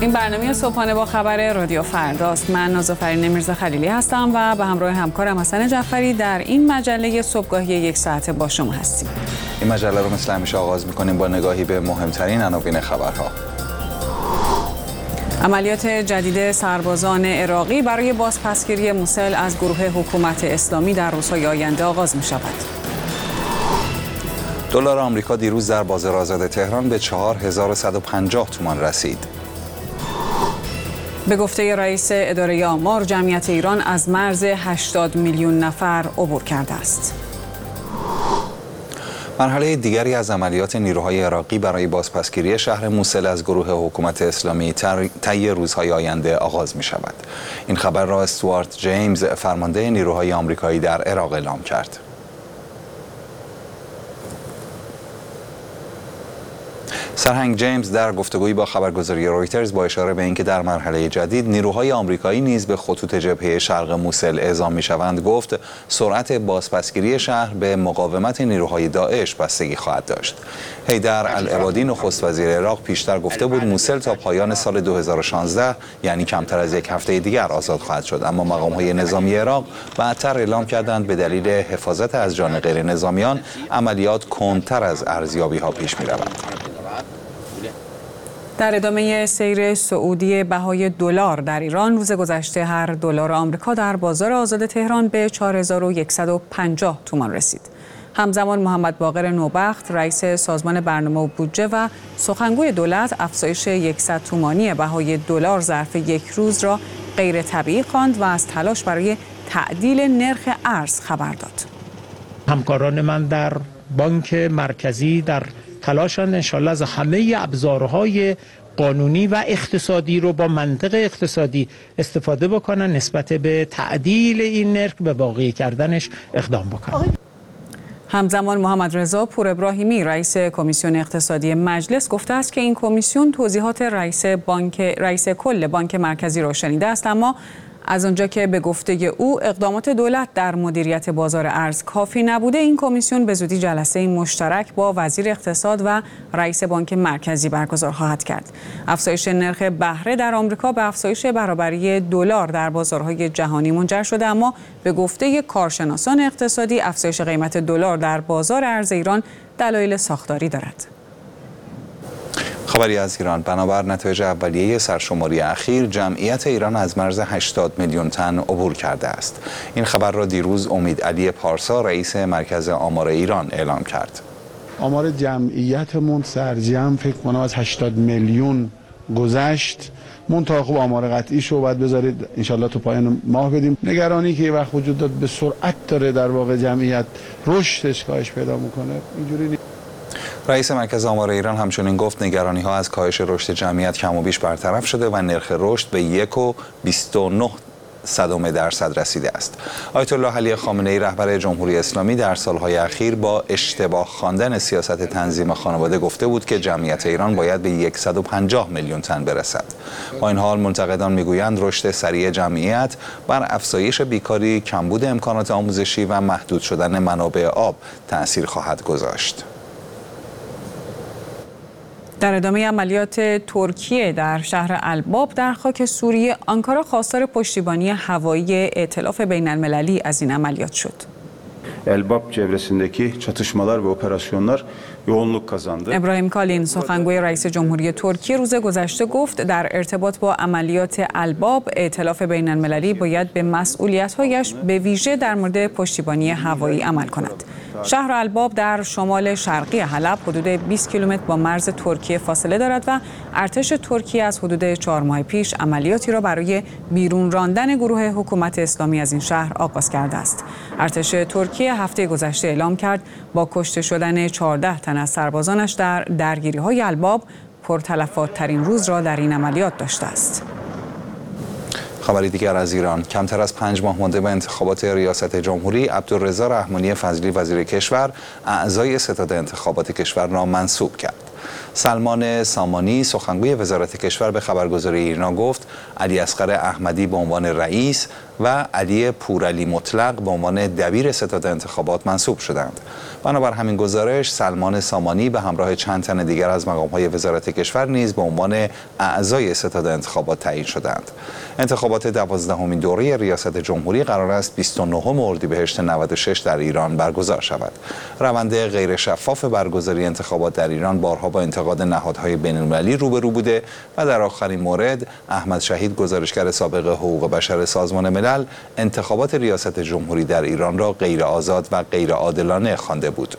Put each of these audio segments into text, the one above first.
این برنامه صبحانه با خبر رادیو فرداست. من نازافرین میرزا خلیلی هستم و به همراه همکارم حسن جعفری در این مجله صبحگاهی یک ساعته با شما هستیم. این مجله رو مثل همیشه آغاز می‌کنیم با نگاهی به مهمترین عناوین خبرها. عملیات جدید سربازان عراقی برای بازپسگیری موسل از گروه حکومت اسلامی در روزهای آینده آغاز می‌شود. دلار آمریکا دیروز در بازار آزاد تهران به 4150 تومان رسید. به گفته رئیس اداره آمار، جمعیت ایران از مرز 80 میلیون نفر عبور کرده است. مرحله دیگری از عملیات نیروهای عراقی برای بازپسگیری شهر موسل از گروه حکومت اسلامی طی روزهای آینده آغاز می شود. این خبر را استوارت جیمز، فرمانده نیروهای آمریکایی در عراق اعلام کرد. سرهنگ جیمز در گفتگویی با خبرگزاری رویترز با اشاره به اینکه در مرحله جدید نیروهای آمریکایی نیز به خطوط جبهه شرق موسل اعزام می‌شوند گفت سرعت بازپسگیری شهر به مقاومت نیروهای داعش بستگی خواهد داشت. حیدر العبادی نخست وزیر عراق پیشتر گفته بود موسل تا پایان سال 2016 یعنی کمتر از یک هفته دیگر آزاد خواهد شد، اما مقام‌های نظامی عراق بعدتر اعلام کردند به دلیل حفاظت از جان غیر نظامیان عملیات کندتر از ارزیابی‌ها پیش می‌رود. در ادامه سیر صعودی بهای دلار در ایران، روز گذشته هر دلار آمریکا در بازار آزاد تهران به 4150 تومان رسید. همزمان محمد باقر نوبخت، رئیس سازمان برنامه و بودجه و سخنگوی دولت، افزایش 100 تومانی بهای دلار ظرف یک روز را غیر طبیعی خواند و از تلاش برای تعدیل نرخ ارز خبر داد. همکاران من در بانک مرکزی در تلاشند انشالله از همه ابزارهای قانونی و اقتصادی رو با منطق اقتصادی استفاده بکنن نسبت به تعدیل این نرخ به واقعی کردنش اقدام بکنن. همزمان محمد رضا پور ابراهیمی، رئیس کمیسیون اقتصادی مجلس، گفته است که این کمیسیون توضیحات رئیس کل بانک مرکزی را شنیده است، اما از آنجا که به گفته او اقدامات دولت در مدیریت بازار ارز کافی نبوده، این کمیسیون به زودی جلسه مشترک با وزیر اقتصاد و رئیس بانک مرکزی برگزار خواهد کرد. افزایش نرخ بهره در آمریکا به افزایش برابری دلار در بازارهای جهانی منجر شده، اما به گفته کارشناسان اقتصادی افزایش قیمت دلار در بازار ارز ایران دلایل ساختاری دارد. خبری از ایران: بنابر نتایج اولیه سرشماری اخیر، جمعیت ایران از مرز 80 میلیون تن عبور کرده است. این خبر را دیروز امید علی پارسا، رئیس مرکز آمار ایران اعلام کرد. آمار جمعیتمون سرجم فکر کنم از 80 میلیون گذشت. منتها خوب آمار قطعی شو باید بذارید انشالله تو پایان ماه بدیم. نگرانی که یه وقت وجود داد به سرعت داره در واقع جمعیت رشدش کاهش پیدا میکنه، اینجوری نیست. رئیس مرکز آمار ایران همچنین گفت نگرانی‌ها از کاهش رشد جمعیت کم و بیش برطرف شده و نرخ رشد به 1.29% رسیده است. آیت الله علی خامنه‌ای، رهبر جمهوری اسلامی، در سالهای اخیر با اشتباه خواندن سیاست تنظیم خانواده گفته بود که جمعیت ایران باید به 150 میلیون تن برسد. با این حال منتقدان میگویند رشد سریع جمعیت بر افزایش بیکاری، کمبود امکانات آموزشی و محدود شدن منابع آب تأثیر خواهد گذاشت. در ادامه عملیات ترکیه در شهر الباب در خاک سوریه، آنکارا خواستار پشتیبانی هوایی ائتلاف بین‌المللی از این عملیات شد. Elbap çevresindeki çatışmalar ve operasyonlar yoğunluk kazandı. ابراهیم کالین، سخنگوی رئیس جمهوری ترکیه، روز گذشته گفت در ارتباط با عملیات الباب، ائتلاف بین‌المللی باید به مسئولیت‌هایش به ویژه در مورد پشتیبانی هوایی عمل کند. شهر الباب در شمال شرقی حلب حدود 20 کیلومتر با مرز ترکیه فاصله دارد و ارتش ترکیه از حدود 4 ماه پیش عملیاتی را برای بیرون راندن گروه حکومت اسلامی از این شهر آغاز کرده است. ارتش ترکیه هفته گذشته اعلام کرد با کشته شدن 14 تن از سربازانش در درگیری‌های الباب پرتلفات ترین روز را در این عملیات داشته است. خبری دیگر از ایران: کمتر از 5 ماه مانده به انتخابات ریاست جمهوری، عبدالرضا رحمانی فضلی وزیر کشور اعضای ستاد انتخابات کشور را منصوب کرد. سلمان سامانی سخنگوی وزارت کشور به خبرگزاری ایرنا گفت علی اصغر احمدی به عنوان رئیس و علی پورعلی مطلق به عنوان دبیر ستاد انتخابات منصوب شدند. بنابر همین گزارش سلمان سامانی به همراه چند تن دیگر از مقام‌های وزارت کشور نیز به عنوان اعضای ستاد انتخابات تعیین شدند. انتخابات 12مین دوره ریاست جمهوری قرار است 29 اردیبهشت 96 در ایران برگزار شود. روند غیر شفاف برگزاری انتخابات در ایران بارها با انتقاد نهادهای بین‌المللی روبرو بوده و در آخرین مورد احمد شهید گزارشگر سابق حقوق بشر سازمان ملل انتخابات ریاست جمهوری در ایران را غیر آزاد و غیر عادلانه خوانده بود.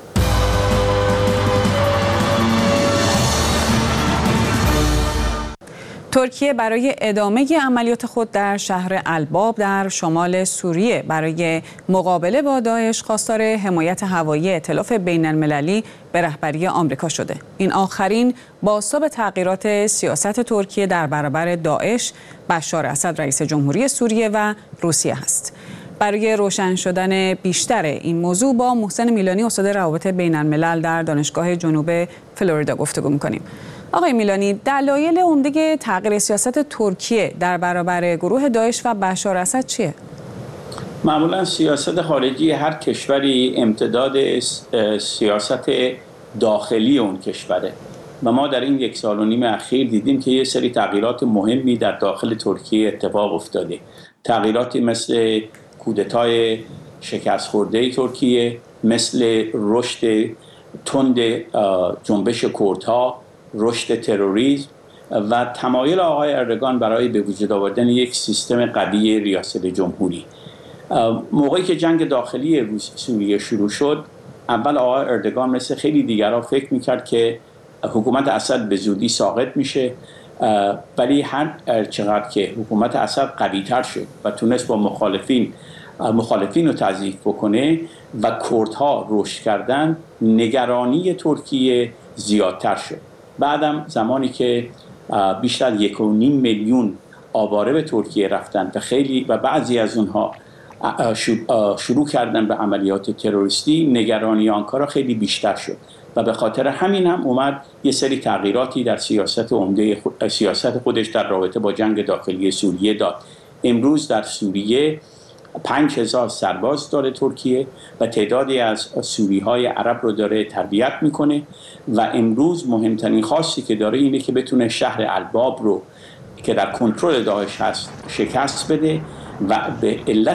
ترکیه برای ادامه عملیات خود در شهر الباب در شمال سوریه برای مقابله با داعش خواستار حمایت هوایی ائتلاف بین‌المللی به رهبری آمریکا شده. این آخرین بازتاب تغییرات سیاست ترکیه در برابر داعش، بشار اسد رئیس جمهوری سوریه و روسیه است. برای روشن شدن بیشتر این موضوع با محسن میلانی استاد روابط بین‌الملل در دانشگاه جنوب فلوریدا گفتگو می‌کنیم. آقای میلانی، دلایل عمده تغییر سیاست ترکیه در برابر گروه داعش و بشار اسد چیه؟ معمولا سیاست خارجی هر کشوری امتداد سیاست داخلی اون کشوره و ما در این 1.5 سال اخیر دیدیم که یه سری تغییرات مهمی در داخل ترکیه اتفاق افتاده. تغییراتی مثل کودتای شکست خورده ترکیه، مثل رشد تند جنبش کردها، رشد تروریسم و تمایل آقای اردوغان برای به وجود آوردن یک سیستم قوی ریاست جمهوری. موقعی که جنگ داخلی سوریه شروع شد، اول آقای اردوغان مثل خیلی دیگرها فکر میکرد که حکومت اسد به زودی ساقط میشه، ولی هر چقدر که حکومت اسد قوی‌تر شد و تونست با مخالفین رو تضعیف بکنه و کردها رشد کردن، نگرانی ترکیه زیادتر شد. بعدم زمانی که بیشتر از 1.5 میلیون آواره به ترکیه رفتن و بعضی از اونها شروع کردن به عملیات تروریستی، نگرانی آنکارا خیلی بیشتر شد و به خاطر همین هم اومد یه سری تغییراتی در سیاست خودش در رابطه با جنگ داخلی سوریه داد. امروز در سوریه 5000 سرباز داره ترکیه و تعدادی از سوریهای عرب رو داره تربیت میکنه و امروز مهمترین خواستی که داره اینه که بتونه شهر الباب رو که در کنترل داعش هست شکست بده و به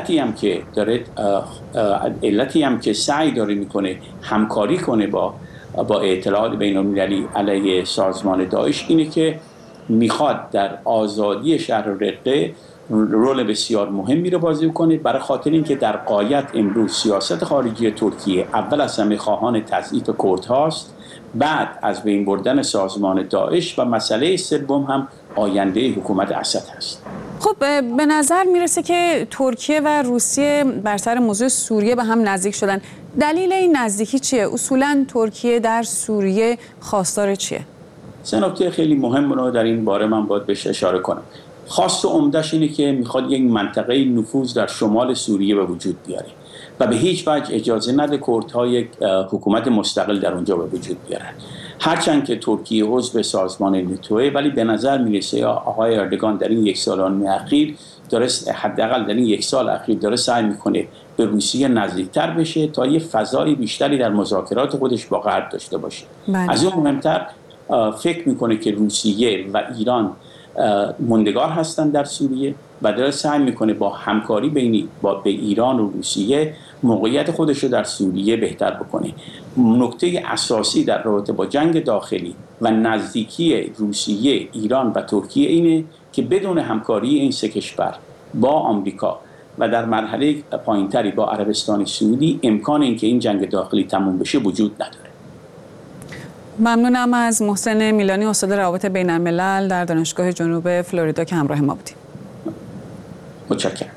علتی هم که سعی داره میکنه همکاری کنه با ائتلاف بین‌المللی علیه سازمان داعش اینه که میخواد در آزادی شهر رقه رول بسیار مهمی رو بازی کنه، برای خاطر اینکه در غایت امروز سیاست خارجی ترکیه اول از همه خواهان تضعیف کردهاست، بعد از بین بردن سازمان داعش و مسئله سوم هم آینده حکومت اسد هست. خب به نظر میرسه که ترکیه و روسیه بر سر موضوع سوریه به هم نزدیک شدن. دلیل این نزدیکی چیه؟ اصولاً ترکیه در سوریه خواستار چیه؟ سه نکته خیلی مهم رو در این باره من باید بهش اشاره کنم. خواست و عمده‌اش اینه که میخواد یک منطقه نفوذ در شمال سوریه به وجود بیاره و به هیچ وجه اجازه نده کردها یک حکومت مستقل در اونجا به وجود بیارن. هرچند که ترکیه عضو سازمان ناتوئه، ولی به نظر میرسه آقای اردوغان در این 1.5 سال اخیر داره، حداقل در این 1 سال اخیر داره سعی میکنه به روسیه نزدیکتر بشه تا یه فضای بیشتری در مذاکرات خودش با غرب داشته باشه. از اون مهمتر فکر میکنه که روسیه و ایران موندگار هستن در سوریه و داره سعی میکنه با همکاری به ایران و روسیه موقعیت خودش رو در سوریه بهتر بکنه. نکته اساسی در رابطه با جنگ داخلی و نزدیکی روسیه، ایران و ترکیه اینه که بدون همکاری این سه کشور با آمریکا و در مرحله پایینتری با عربستان سعودی امکان اینکه این جنگ داخلی تموم بشه وجود نداره. ممنونم از محسن میلانی استاد روابط بین‌الملل در دانشگاه جنوب فلوریدا که همراه ما بودید. متشکرم.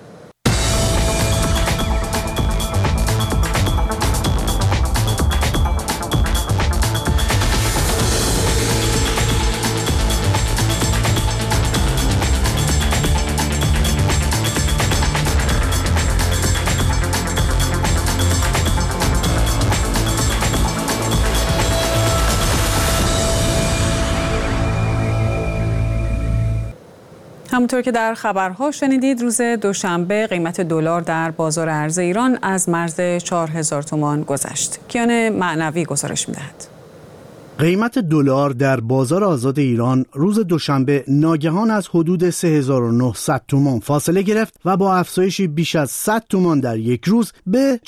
همونطور که در خبرها شنیدید، روز دوشنبه قیمت دلار در بازار ارز ایران از مرز 4000 تومان گذشت. کیان معنوی گزارش می‌دهد. قیمت دلار در بازار آزاد ایران روز دوشنبه ناگهان از حدود 3900 تومان فاصله گرفت و با افزایشی بیش از 100 تومان در یک روز به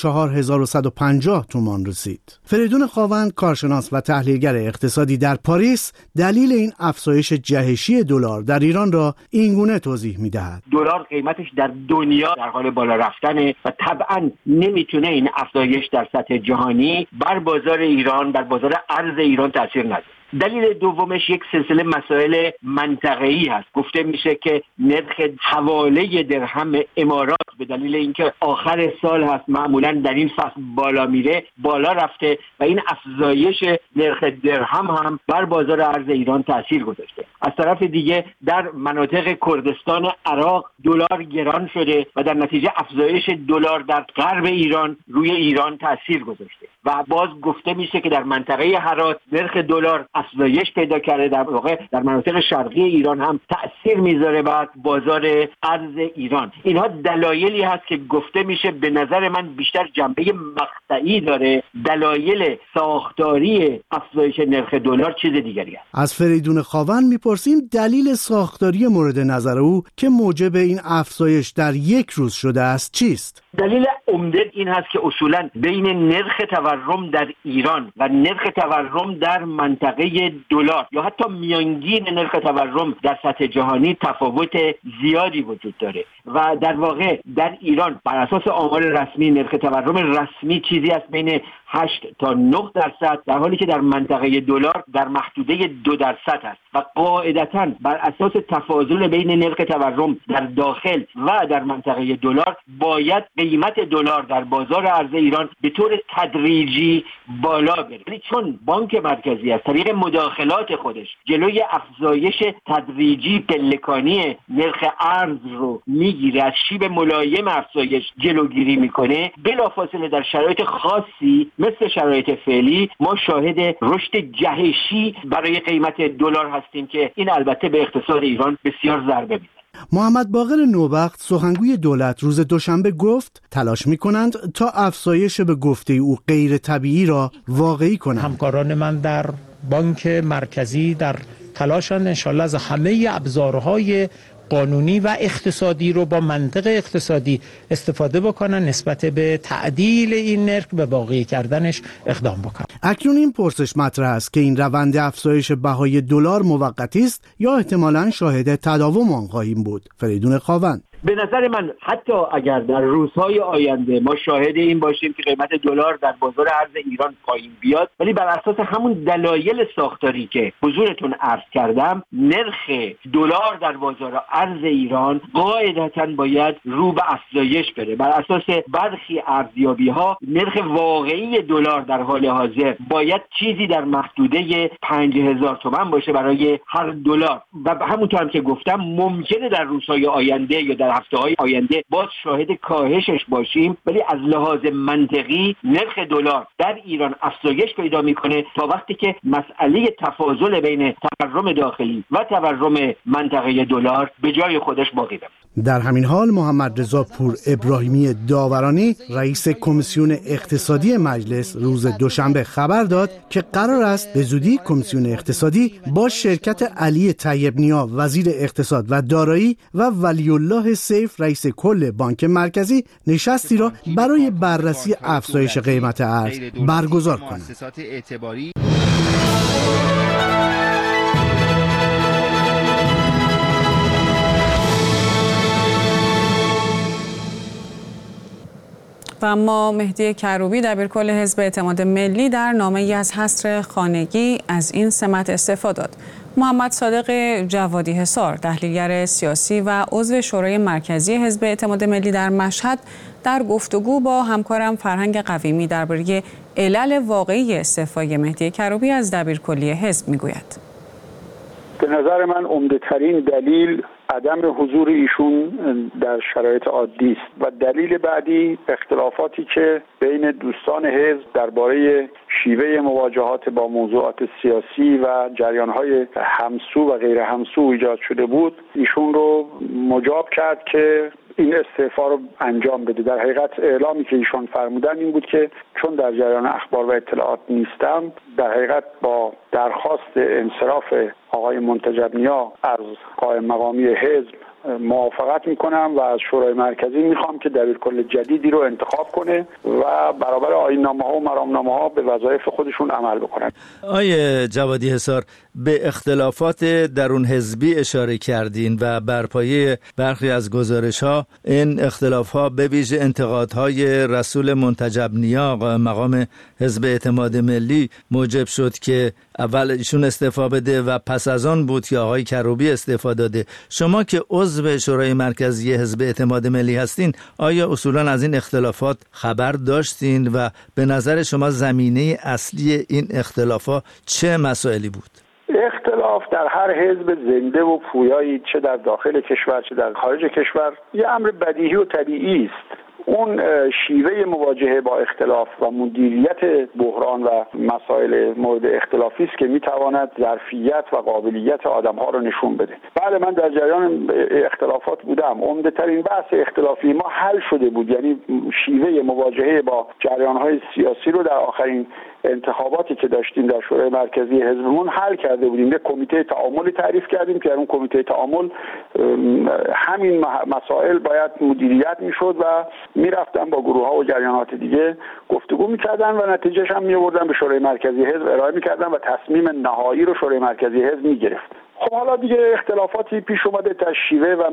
4150 تومان رسید. فریدون خاوند، کارشناس و تحلیلگر اقتصادی در پاریس، دلیل این افزایش جهشی دلار در ایران را اینگونه توضیح می‌دهد. دلار قیمتش در دنیا در حال بالا رفتنه و طبعاً نمیتونه این افزایش در سطح جهانی بر بازار ایران، بر بازار ارز ایران تأثیر نذاره. دلیل دومش یک سلسله مسائل منطقه‌ای هست. گفته میشه که نرخ حواله درهم امارات به دلیل اینکه آخر سال هست معمولا در این فصل بالا میره، بالا رفته و این افزایش نرخ درهم هم بر بازار ارز ایران تاثیر گذاشته. از طرف دیگه در مناطق کردستان عراق دلار گران شده و در نتیجه افزایش دلار در غرب ایران روی ایران تاثیر گذاشته و باز گفته میشه که در منطقه هرات نرخ دلار افزایش پیدا کرده، در واقع در مناطق شرقی ایران هم تأثیر میذاره بر بازار ارز ایران. اینها دلایلی هست که گفته میشه به نظر من بیشتر جنبه مقطعی داره. دلایل ساختاری افزایش نرخ دلار چیز دیگری است. از فریدون خاوند میپرسیم دلیل ساختاری مورد نظر او که موجب این افزایش در یک روز شده است چیست؟ دلیل عمده این هست که اصولاً بین نرخ تورم در ایران و نرخ تورم در منطقه دلار یا حتی میانگین نرخ تورم در سطح جهانی تفاوت زیادی وجود داره و در واقع در ایران بر اساس آمار رسمی نرخ تورم رسمی چیزی است بین 8 تا 9%، در حالی که در منطقه دلار در محدوده 2% است و قاعدتاً بر اساس تفاضل بین نرخ تورم در داخل و در منطقه دلار باید قیمت دلار در بازار ارز ایران به طور تدریجی بالا بره. ولی چون بانک مرکزی از طریق مداخلات خودش جلوی افزایش تدریجی پلکانی نرخ ارز رو میگیره، از شیب ملایم افزایش جلوگیری میکنه، بلافاصله در شرایط خاصی مثل شرایط فعلی ما شاهد رشد جهشی برای قیمت دلار هستیم که این البته به اقتصاد ایران بسیار ضربه میزنه. محمد باقر نوبخت، سخنگوی دولت، روز دوشنبه گفت تلاش می‌کنند تا افزایش به گفته او غیر طبیعی را واقعی کنند. همکاران من در بانک مرکزی در تلاشند انشالله از همه ابزارهای قانونی و اقتصادی رو با منطق اقتصادی استفاده بکنن نسبت به تعدیل این نرخ به واقعی کردنش اقدام بکنن. اکنون این پرسش مطرح است که این روند افزایش بهای دلار موقتی است یا احتمالاً شاهد تداوم آن خواهیم بود. فریدون خاوند: به نظر من حتی اگر در روزهای آینده ما شاهد این باشیم که قیمت دلار در بازار ارز ایران پایین بیاد، ولی بر اساس همون دلایل ساختاری که حضورتون عرض کردم، نرخ دلار در بازار ارز ایران قاعدتاً باید رو به افزایش بره. بر اساس برخی ارزیابی‌ها نرخ واقعی دلار در حال حاضر باید چیزی در محدوده 5000 تومان باشه برای هر دلار و همونطور که گفتم ممکنه در روزهای آینده یا در هفته‌های آینده باز شاهد کاهشش باشیم، ولی از لحاظ منطقی نرخ دلار در ایران افزایش پیدا میکنه تا وقتی که مسئله تفاضل بین تورم داخلی و تورم منطقه دلار به جای خودش باقی بمونه. در همین حال محمد رضا پور ابراهیمی داورانی، رئیس کمیسیون اقتصادی مجلس، روز دوشنبه خبر داد که قرار است به زودی کمیسیون اقتصادی با شرکت علی طیب نیا وزیر اقتصاد و دارایی و ولی الله سیف رئیس کل بانک مرکزی نشستی را برای بررسی افزایش قیمت ارز برگزار کنند. و اما مهدی کروبی دبیرکل حزب اعتماد ملی در نامه‌ای از حصر خانگی از این سمت استعفا داد. محمد صادق جوادی حصار، تحلیلگر سیاسی و عضو شورای مرکزی حزب اعتماد ملی در مشهد، در گفتگو با همکارم فرهنگ قویمی درباره علل واقعی استعفای مهدی کروبی از دبیرکلی حزب میگوید. به نظر من عمده‌ترین دلیل عدم حضور ایشون در شرایط عادی است و دلیل بعدی اختلافاتی که بین دوستان حزب درباره شیوه مواجهات با موضوعات سیاسی و جریان‌های همسو و غیر همسو ایجاد شده بود، ایشون رو مجاب کرد که این استعفا رو انجام بده. در حقیقت اعلامی که ایشون فرمودن این بود که چون در جریان اخبار و اطلاعات نیستم، در حقیقت با درخواست انصراف آقای منتجب نیا از قائم مقامی حزب موافقت میکنم و از شورای مرکزی میخوام که دبیرکل جدیدی رو انتخاب کنه و برابر آیین‌نامه‌ها و مرامنامه‌ها به وظایف خودشون عمل بکنن. آقای جوادی حصار، به اختلافات درون حزبی اشاره کردین و بر پایه برخی از گزارش‌ها این اختلاف‌ها به ویژه انتقادهای رسول منتجب نیا مقام حزب اعتماد ملی موجب شد که اول ایشون استعفا بده و پس از آن بود که آقای کروبی استعفا داده. شما که عضو شورای مرکزی حزب اعتماد ملی هستین، آیا اصولا از این اختلافات خبر داشتین و به نظر شما زمینه اصلی این اختلافات چه مسائلی بود؟ اختلاف در هر حزب زنده و پویایی، چه در داخل کشور چه در خارج کشور، یه امر بدیهی و طبیعی است. اون شیوه مواجهه با اختلاف و مدیریت بحران و مسائل مورد اختلافی است که میتواند ظرفیت و قابلیت آدم‌ها رو نشون بده. بله، من در جریان اختلافات بودم. عمده ترین بحث اختلافی ما حل شده بود، یعنی شیوه مواجهه با جریان‌های سیاسی رو در آخرین انتخاباتی که داشتیم در شورای مرکزی حزبمون حل کرده بودیم. یک کمیته تعاملی تعریف کردیم که در اون کمیته تعامل همین مسائل باید مدیریت میشد و میرفتن با گروه ها و جریانات دیگه گفتگو میکردن و نتیجهش هم میآوردن به شورای مرکزی حزب ارائه میکردن و تصمیم نهایی رو شورای مرکزی حزب میگرفت. خب حالا دیگه اختلافاتی پیش اومده در شیوه و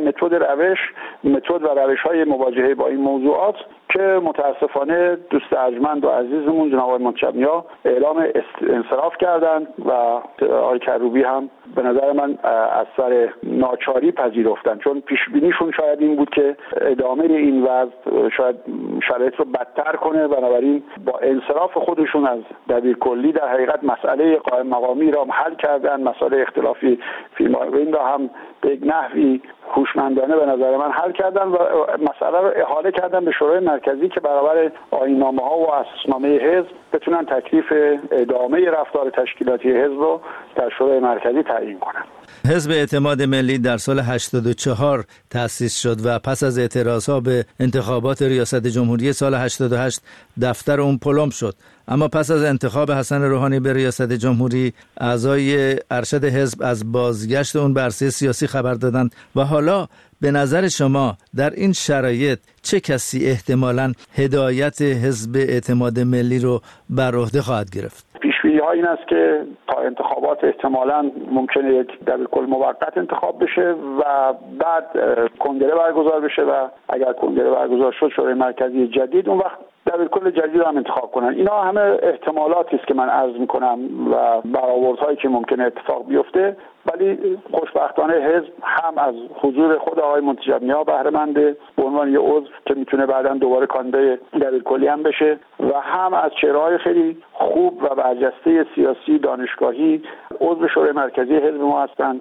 متد و روش‌های مواجهه با این موضوعات که متاسفانه دوست ارجمند و عزیزمون جناب آقای منتجب نیا اعلام انصراف کردند و آقای کروبی هم به نظر من از سر ناچاری پذیرفتن، چون پیش بینیشون شاید این بود که ادامه این وضع شاید شرایط رو بدتر کنه، بنابراین با انصراف خودشون از دبیرکلی در حقیقت مسئله قائم مقامی را حل کردن، مسئله اختلافی فیلم را هم به یک نحوی هوشمندانه به نظر من حل کردن و مسئله رو احاله کردن به شورای مرکزی که برابر آیین‌نامه‌ها و اساسنامه حزب بتونن تکلیف ادامه رفتار تشکیلاتی حزب رو در شورای مرکزی تعیین کنن. حزب اعتماد ملی در سال 84 تأسیس شد و پس از اعتراضها به انتخابات ریاست جمهوری سال 88 دفتر اون پلم شد. اما پس از انتخاب حسن روحانی به ریاست جمهوری، اعضای ارشد حزب از بازگشت اون به عرصه سیاسی خبر دادند و حالا به نظر شما در این شرایط چه کسی احتمالاً هدایت حزب اعتماد ملی رو بر عهده خواهد گرفت؟ پیش‌بینی‌ها این است که تا انتخابات احتمالاً ممکنه یک دبیرکل موقت انتخاب بشه و بعد کنگره برگزار بشه و اگر کنگره برگزار شد شورای مرکزی جدید، اون وقت دبیرکل جدید هم انتخاب کنن. اینا همه احتمالاتی است که من عرض می‌کنم و برآوردهایی که ممکنه اتفاق بیفته، ولی خوشبختانه حزب هم از حضور خود آقای منتجب نیا بهره منده به عنوان یه عضو که میتونه بعداً دوباره کاندیدای دبیرکلی هم بشه و هم از چهره‌های خیلی خوب و برجسته سیاسی دانشگاهی عضو شورای مرکزی حزب ما هستند.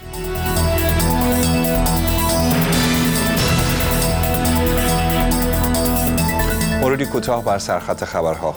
مروری کوتاه بر سرخط خبرها.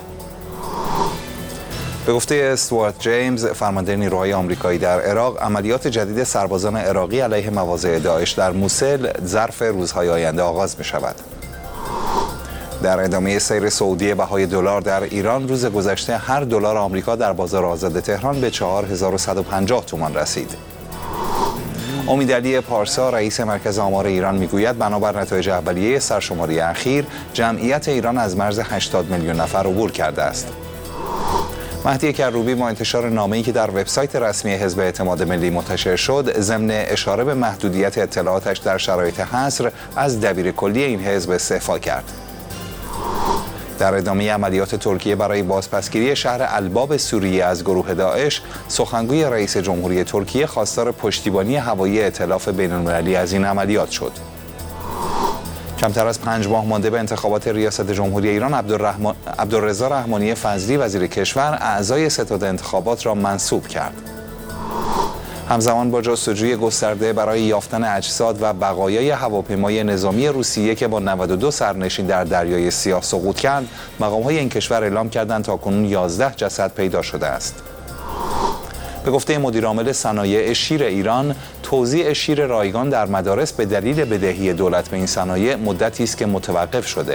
به گفته استوارت جیمز، فرمانده نیروهای آمریکایی در عراق، عملیات جدید سربازان عراقی علیه مواضع داعش در موسل ظرف روزهای آینده آغاز می شود. در ادامه سیر صعودی بهای دلار در ایران، روز گذشته هر دلار آمریکا در بازار آزاد تهران به 4150 تومان رسید. امیدعلی پارسا، رئیس مرکز آمار ایران، میگوید بنابر نتایج اولیه سرشماری اخیر، جمعیت ایران از مرز 80 میلیون نفر عبور کرده است. مهدی کروبی با انتشار نامه‌ای که در وبسایت رسمی حزب اعتماد ملی منتشر شد، ضمن اشاره به محدودیت اطلاعاتش در شرایط حصر، از دبیرکلی این حزب استعفا کرد. در ادامه عملیات ترکیه برای بازپسگیری شهر الباب سوریه از گروه داعش، سخنگوی رئیس جمهوری ترکیه خواستار پشتیبانی هوایی ائتلاف بین‌المللی از این عملیات شد. کمتر از 5 ماه مانده به انتخابات ریاست جمهوری ایران، عبدالرضا رحمانی فضلی وزیر کشور اعضای ستاد انتخابات را منصوب کرد. همزمان با جستجوی گسترده برای یافتن اجساد و بقایای هواپیمای نظامی روسیه که با 92 سرنشین در دریای سیاه سقوط کرد، مقام‌های این کشور اعلام کردند تاکنون 11 جسد پیدا شده است. به گفته مدیرعامل صنایع شیر ایران، توزیع شیر رایگان در مدارس به دلیل بدهی دولت به این صنایع مدتی است که متوقف شده.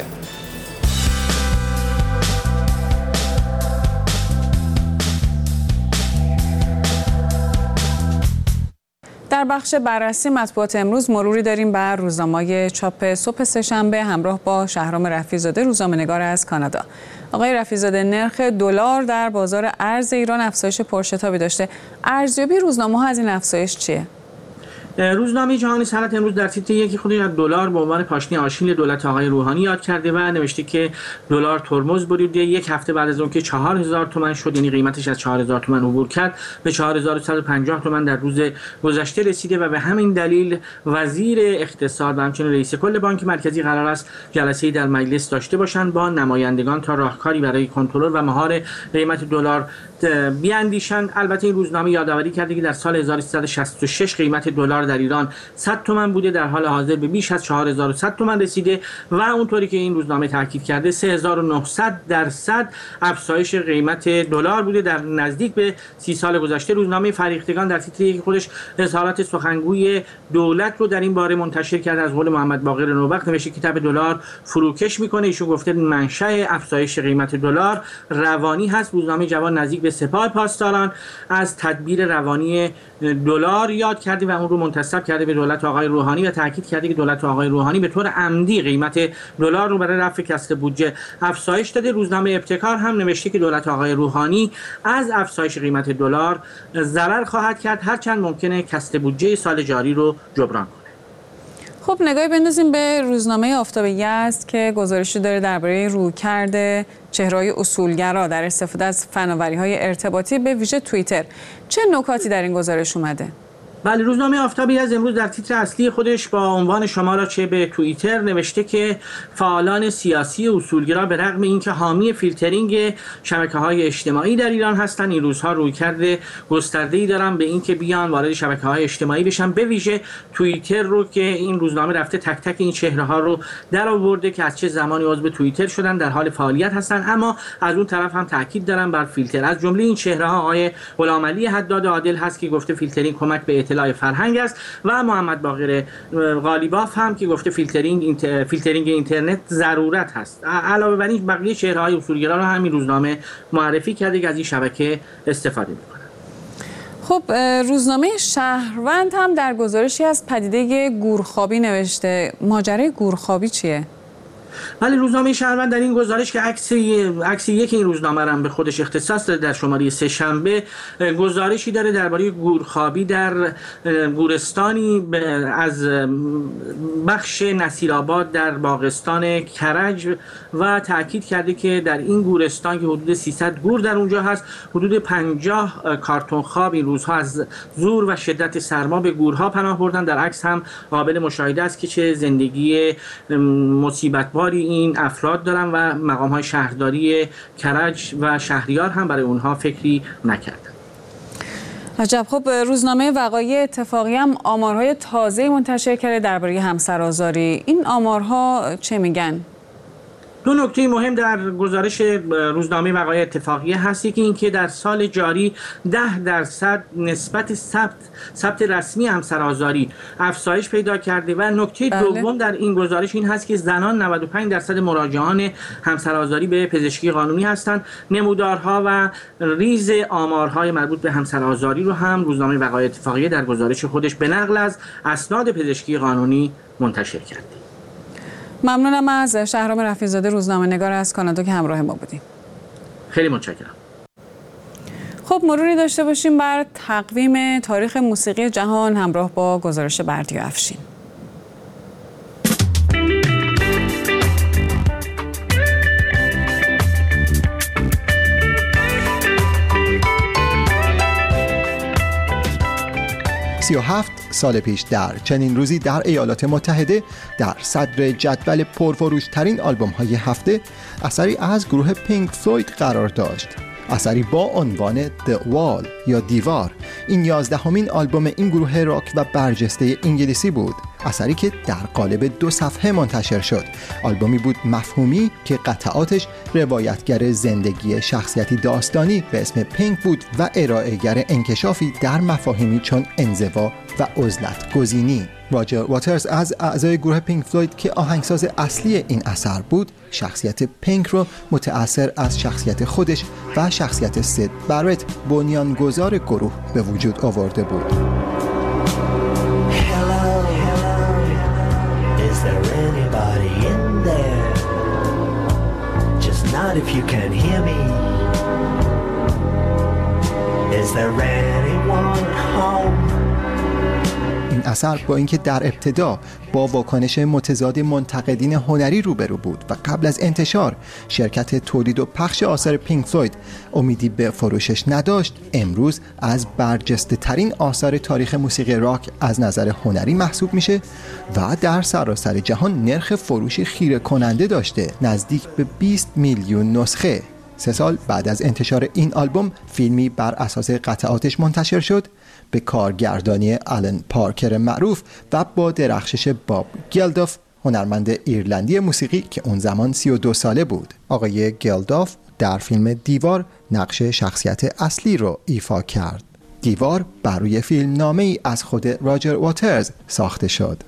در بخش بررسی مطبوعات امروز مروری داریم بر روزنامه‌های چاپ صبح سه‌شنبه همراه با شهرام رفیع‌زاده، روزنامه‌نگار از کانادا. آقای رفیع‌زاده، نرخ دلار در بازار ارز ایران افزایش پرشتابی داشته. ارزیابی روزنامه‌ها از این افزایش چیه؟ روزنامه جهانی صنعت امروز در تیتر یکی خودش از دلار به عنوان پاشنه آشیل دولت آقای روحانی یاد کرده و نوشته که دلار ترمز بریده. یک هفته بعد از اون که 4000 تومان شد، یعنی قیمتش از 4000 تومان عبور کرد، به 4150 تومان در روز گذشته رسیده و به همین دلیل وزیر اقتصاد و همچنین رئیس کل بانک مرکزی قرار است جلسه‌ای در مجلس داشته باشند با نمایندگان تا راهکاری برای کنترل و مهار قیمت دلار بیاندیشند. البته این روزنامه یادآوری کرده که در سال 1366 قیمت دلار در ایران 100 تومان بوده، در حال حاضر به بیش از 4100 تومان رسیده و اونطوری که این روزنامه تاکید کرده 3900% افزایش قیمت دلار بوده در نزدیک به 30 سال گذشته. روزنامه فریختگان در تیتر یک خودش اظهارات سخنگوی دولت رو در این باره منتشر کرده. از قول محمد باقر نوبخت نوشته کتاب دلار فروکش میکنه. ایشون گفته منشأ افزایش قیمت دلار روانی هست. روزنامه جوان نزدیک به سپاه پاسداران از تدبیر روانی دلار یاد کرده و اون رو منتسب کرده به دولت آقای روحانی و تاکید کرده که دولت آقای روحانی به طور عمدی قیمت دلار رو برای رفع کسر بودجه افزایش داده. روزنامه ابتکار هم نوشته که دولت آقای روحانی از افزایش قیمت دلار ضرر خواهد کرد، هرچند ممکنه کسر بودجه سال جاری رو جبران کنه. خب نگاهی بندازیم به روزنامه آفتاب یزد که گزارشی داره درباره رویکرد چهره‌های اصولگرا در استفاده از فناوری‌های ارتباطی به ویژه توییتر. چه نکاتی در این گزارش اومده؟ بله، روزنامه آفتاب یزد امروز در تیتر اصلی خودش با عنوان شما را چه به توییتر نوشته که فعالان سیاسی اصولگرا به رغم اینکه حامی فیلترینگ شبکه‌های اجتماعی در ایران هستند، این روزها رویکرد گسترده‌ای دارن به اینکه بیان وارد شبکه‌های اجتماعی بشن، به ویژه توییتر رو که این روزنامه رفته تک تک این چهره‌ها رو در آورده که از چه زمانی عضو توییتر شدن، در حال فعالیت هستن، اما از اون طرف هم تاکید دارن بر فیلتر. از جمله این چهره‌ها آقای غلامعلی حداد عادل هست که گفته فیلترینگ کمک به اطلاع فرهنگ است و محمد باقر غالیباف هم که گفته فیلترینگ اینترنت ضرورت هست. علاوه بر این بقیه چهره‌های اصولگرا رو همین روزنامه معرفی کرده که از این شبکه استفاده می‌کنند. خب روزنامه شهروند هم در گزارشی از پدیده گورخوابی نوشته. ماجرای گورخوابی چیه؟ ولی روزنامه شهروند در این گزارش که عکس یک این روزنامه را به خودش اختصاص داده در شماره سه‌شنبه گزارشی داره درباره گورخوابی در گورستانی از بخش نصیرآباد در باغستان کرج و تاکید کرده که در این گورستان که حدود 300 گور در اونجا هست، حدود 50 کارتون خواب این روزها از زور و شدت سرما به گورها پناه بردن. در عکس هم قابل مشاهده است که چه زندگی مصیبت‌بار این افراد دارن و مقام‌های شهرداری کرج و شهریار هم برای اونها فکری نکردن. عجب. خب روزنامه وقایع اتفاقی هم آمارهای تازه منتشر کرده درباره همسرآزاری. این آمارها چه میگن؟ دو نکته مهم در گزارش روزنامه وقایع اتفاقیه هستی که اینکه در سال جاری 10% نسبت ثبت رسمی همسرآزاری افزایش پیدا کرده و نکته دوم در این گزارش این هست که زنان 95% مراجعان همسرآزاری به پزشکی قانونی هستند. نمودارها و ریز آمارهای مربوط به همسرآزاری رو هم روزنامه وقایع اتفاقیه در گزارش خودش به نقل از اسناد پزشکی قانونی منتشر کرده. ممنونم از شهرام رفیع‌زاده، روزنامه‌نگار از کانادا که همراه ما بودیم. خیلی متشکرم. خب مروری داشته باشیم بر تقویم تاریخ موسیقی جهان همراه با گزارش بردیا افشین. سال پیش در چنین روزی در ایالات متحده در صدر جدول پرفروش‌ترین آلبوم‌های هفته اثری از گروه پینک فلوید قرار داشت. اثری با عنوان The Wall یا دیوار. این 11مین آلبوم این گروه راک و برجسته انگلیسی بود، اثری که در قالب 2 صفحه منتشر شد. آلبومی بود مفهومی که قطعاتش روایتگر زندگی شخصیتی داستانی به اسم پینک بود و ارائه‌گر انکشافی در مفاهیمی چون انزوا و عزلت گزینی. راجر واترز از اعضای گروه پینک فلوید که آهنگساز اصلی این اثر بود، شخصیت پینک رو متأثر از شخصیت خودش و شخصیت سید بارت، بنیانگذار گروه، به وجود آورده بود. If you can hear me, is there anyone home? این اثر با اینکه در ابتدا با واکنش متضاد منتقدین هنری روبرو بود و قبل از انتشار شرکت تولید و پخش آثار پینک فلوید امیدی به فروشش نداشت، امروز از برجسته ترین آثار تاریخ موسیقی راک از نظر هنری محسوب میشه و در سراسر جهان نرخ فروشی خیره کننده داشته، نزدیک به 20 میلیون نسخه. 3 سال بعد از انتشار این آلبوم فیلمی بر اساس قطعاتش منتشر شد به کارگردانی آلن پارکر معروف و با درخشش باب گلداف، هنرمند ایرلندی موسیقی که اون زمان 32 ساله بود. آقای گلداف در فیلم دیوار نقش شخصیت اصلی رو ایفا کرد. دیوار بر روی فیلم نامه‌ای از خود راجر واترز ساخته شد.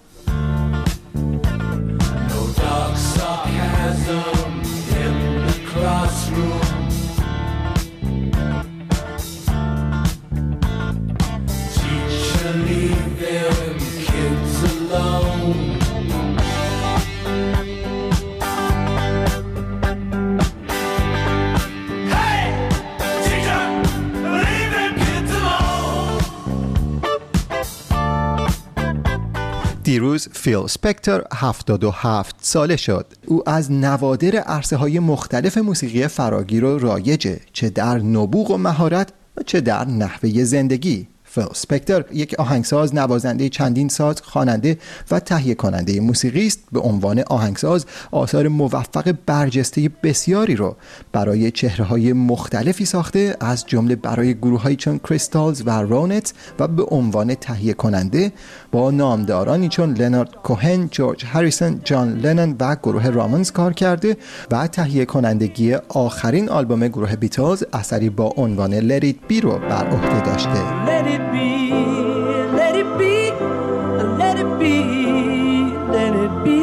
دیروز فیل اسپکتر 77 ساله شد. او از نوادر عرصه‌های مختلف موسیقی فراگیر و رایجه، چه در نبوغ و مهارت و چه در نحوه زندگی. فیل اسپکتر یک آهنگساز، نوازنده چندین ساز، خواننده و تهیه کننده موسیقی است. به عنوان آهنگساز آثار موفق برجسته بسیاری رو برای چهره‌های مختلفی ساخته، از جمله برای گروه‌هایی چون کریستالز و رونت، و به عنوان تهیه کننده با نامدارانی چون لنارد کوهن، جورج هریسون، جان لنون و گروه رامونز کار کرده و تهیه کنندگی آخرین آلبوم گروه بیتلز، اثری با عنوان Let It Be رو بر عهده داشته. Let it be, let it be, let it be, let it be.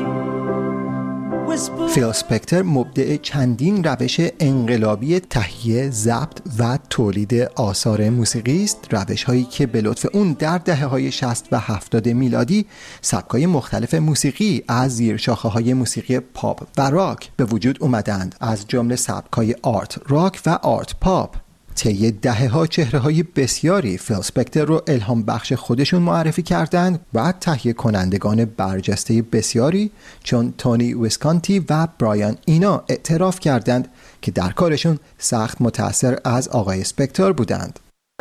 فیل اسپکتر مبدع چندین روش انقلابی تهیه، ضبط و تولید آثار موسیقی است، روش‌هایی که به لطف اون در دهه‌های 60 و 70 میلادی سبک‌های مختلف موسیقی از زیر شاخه‌های موسیقی پاپ و راک به وجود اومدند، از جمله سبک‌های آرت راک و آرت پاپ. طی دهه‌ها چهره‌های بسیاری فیل اسپکتر رو الهام بخش خودشون معرفی کردند و تهیه کنندگان برجسته بسیاری چون تونی ویسکانتی و برایان اینا اعتراف کردند که در کارشون سخت متأثر از آقای اسپکتر بودند.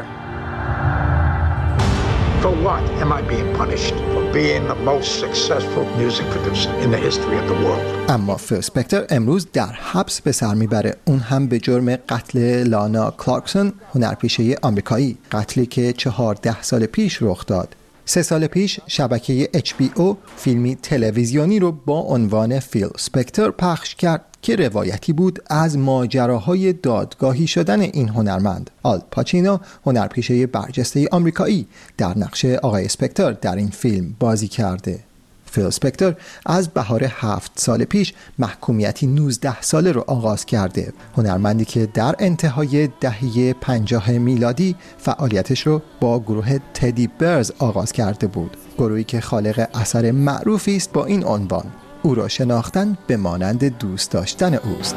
For what am I being punished? For being the most successful music producer in the history of the world. اما فیل اسپکتر امروز در حبس به سر میبره، اون هم به جرم قتل لانا کلارکسون، هنرپیشه آمریکایی، قتلی که 14 سال پیش رخ داد. 3 سال پیش شبکه HBO فیلمی تلویزیونی رو با عنوان فیل اسپکتر پخش کرد که روایتی بود از ماجراهای دادگاهی شدن این هنرمند. آل پاچینو، هنرپیشه برجسته آمریکایی، در نقش آقای اسپکتر در این فیلم بازی کرده. فیل اسپکتر از بهار 7 سال پیش محکومیتی 19 ساله رو آغاز کرده. هنرمندی که در انتهای دهه 50 میلادی فعالیتش رو با گروه تدی برز آغاز کرده بود، گروهی که خالق اثر معروفی است با این عنوان. او را شناختن به مانند دوست داشتن اوست.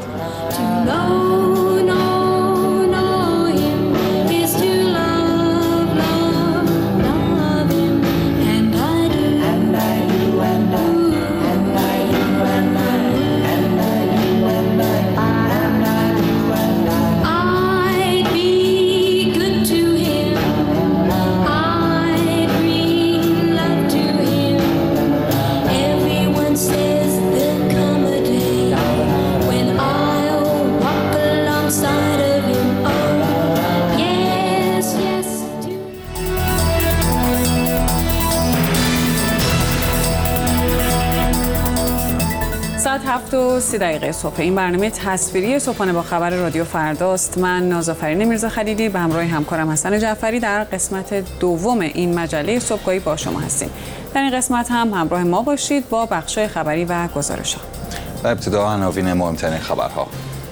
7:30 صبح. این برنامه تصویری صبحانه با خبر رادیو فرداست. من نازآفرین میرزا خلیلی به همراه همکارم حسن جعفری در قسمت دوم این مجله صبحگاهی با شما هستیم. در این قسمت هم همراه ما باشید با بخش‌های خبری و گزارش‌ها. و ابتدا عناوین مهمترین خبرها.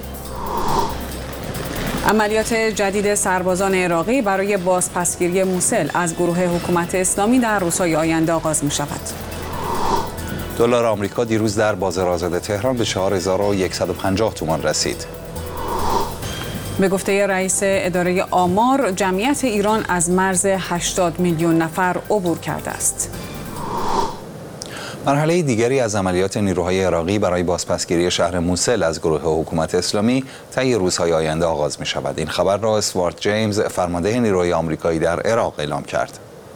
عملیات جدید سربازان عراقی برای بازپسگیری موسل از گروه حکومت اسلامی در روزهای آینده آغاز می‌شود. دلار آمریکا دیروز در بازار آزاد تهران به 4150 تومان رسید. به گفته رئیس اداره آمار، جمعیت ایران از مرز 80 میلیون نفر عبور کرده است. مرحله دیگری از عملیات نیروهای عراقی برای بازپسگیری شهر موسل از گروه حکومت اسلامی طی روزهای آینده آغاز می شود. این خبر را استوارت جیمز، فرمانده نیروهای آمریکایی در عراق اعلام کرد.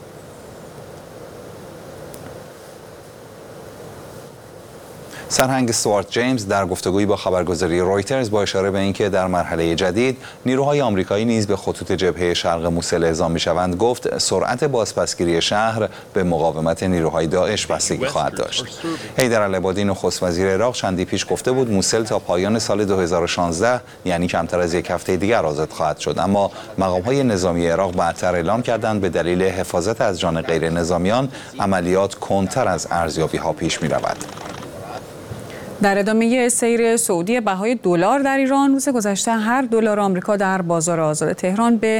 سرهنگ استوارت جیمز در گفتگویی با خبرگزاری رویترز با اشاره به اینکه در مرحله جدید نیروهای آمریکایی نیز به خطوط جبهه شرق موسل اعزام می‌شوند گفت سرعت بازپسگیری شهر به مقاومت نیروهای داعش بستگی خواهد داشت. حیدر العبادی نخست وزیر عراق چندی پیش گفته بود موسل تا پایان سال 2016 یعنی کمتر از یک هفته دیگر آزاد خواهد شد، اما مقام‌های نظامی عراق بعدتر اعلام کردند به دلیل حفاظت از جان غیر نظامیان عملیات کندتر از ارزیابی‌ها پیش می‌رود. در ادامه سیر صعودی بهای دلار در ایران، روز گذشته هر دلار آمریکا در بازار آزاد تهران به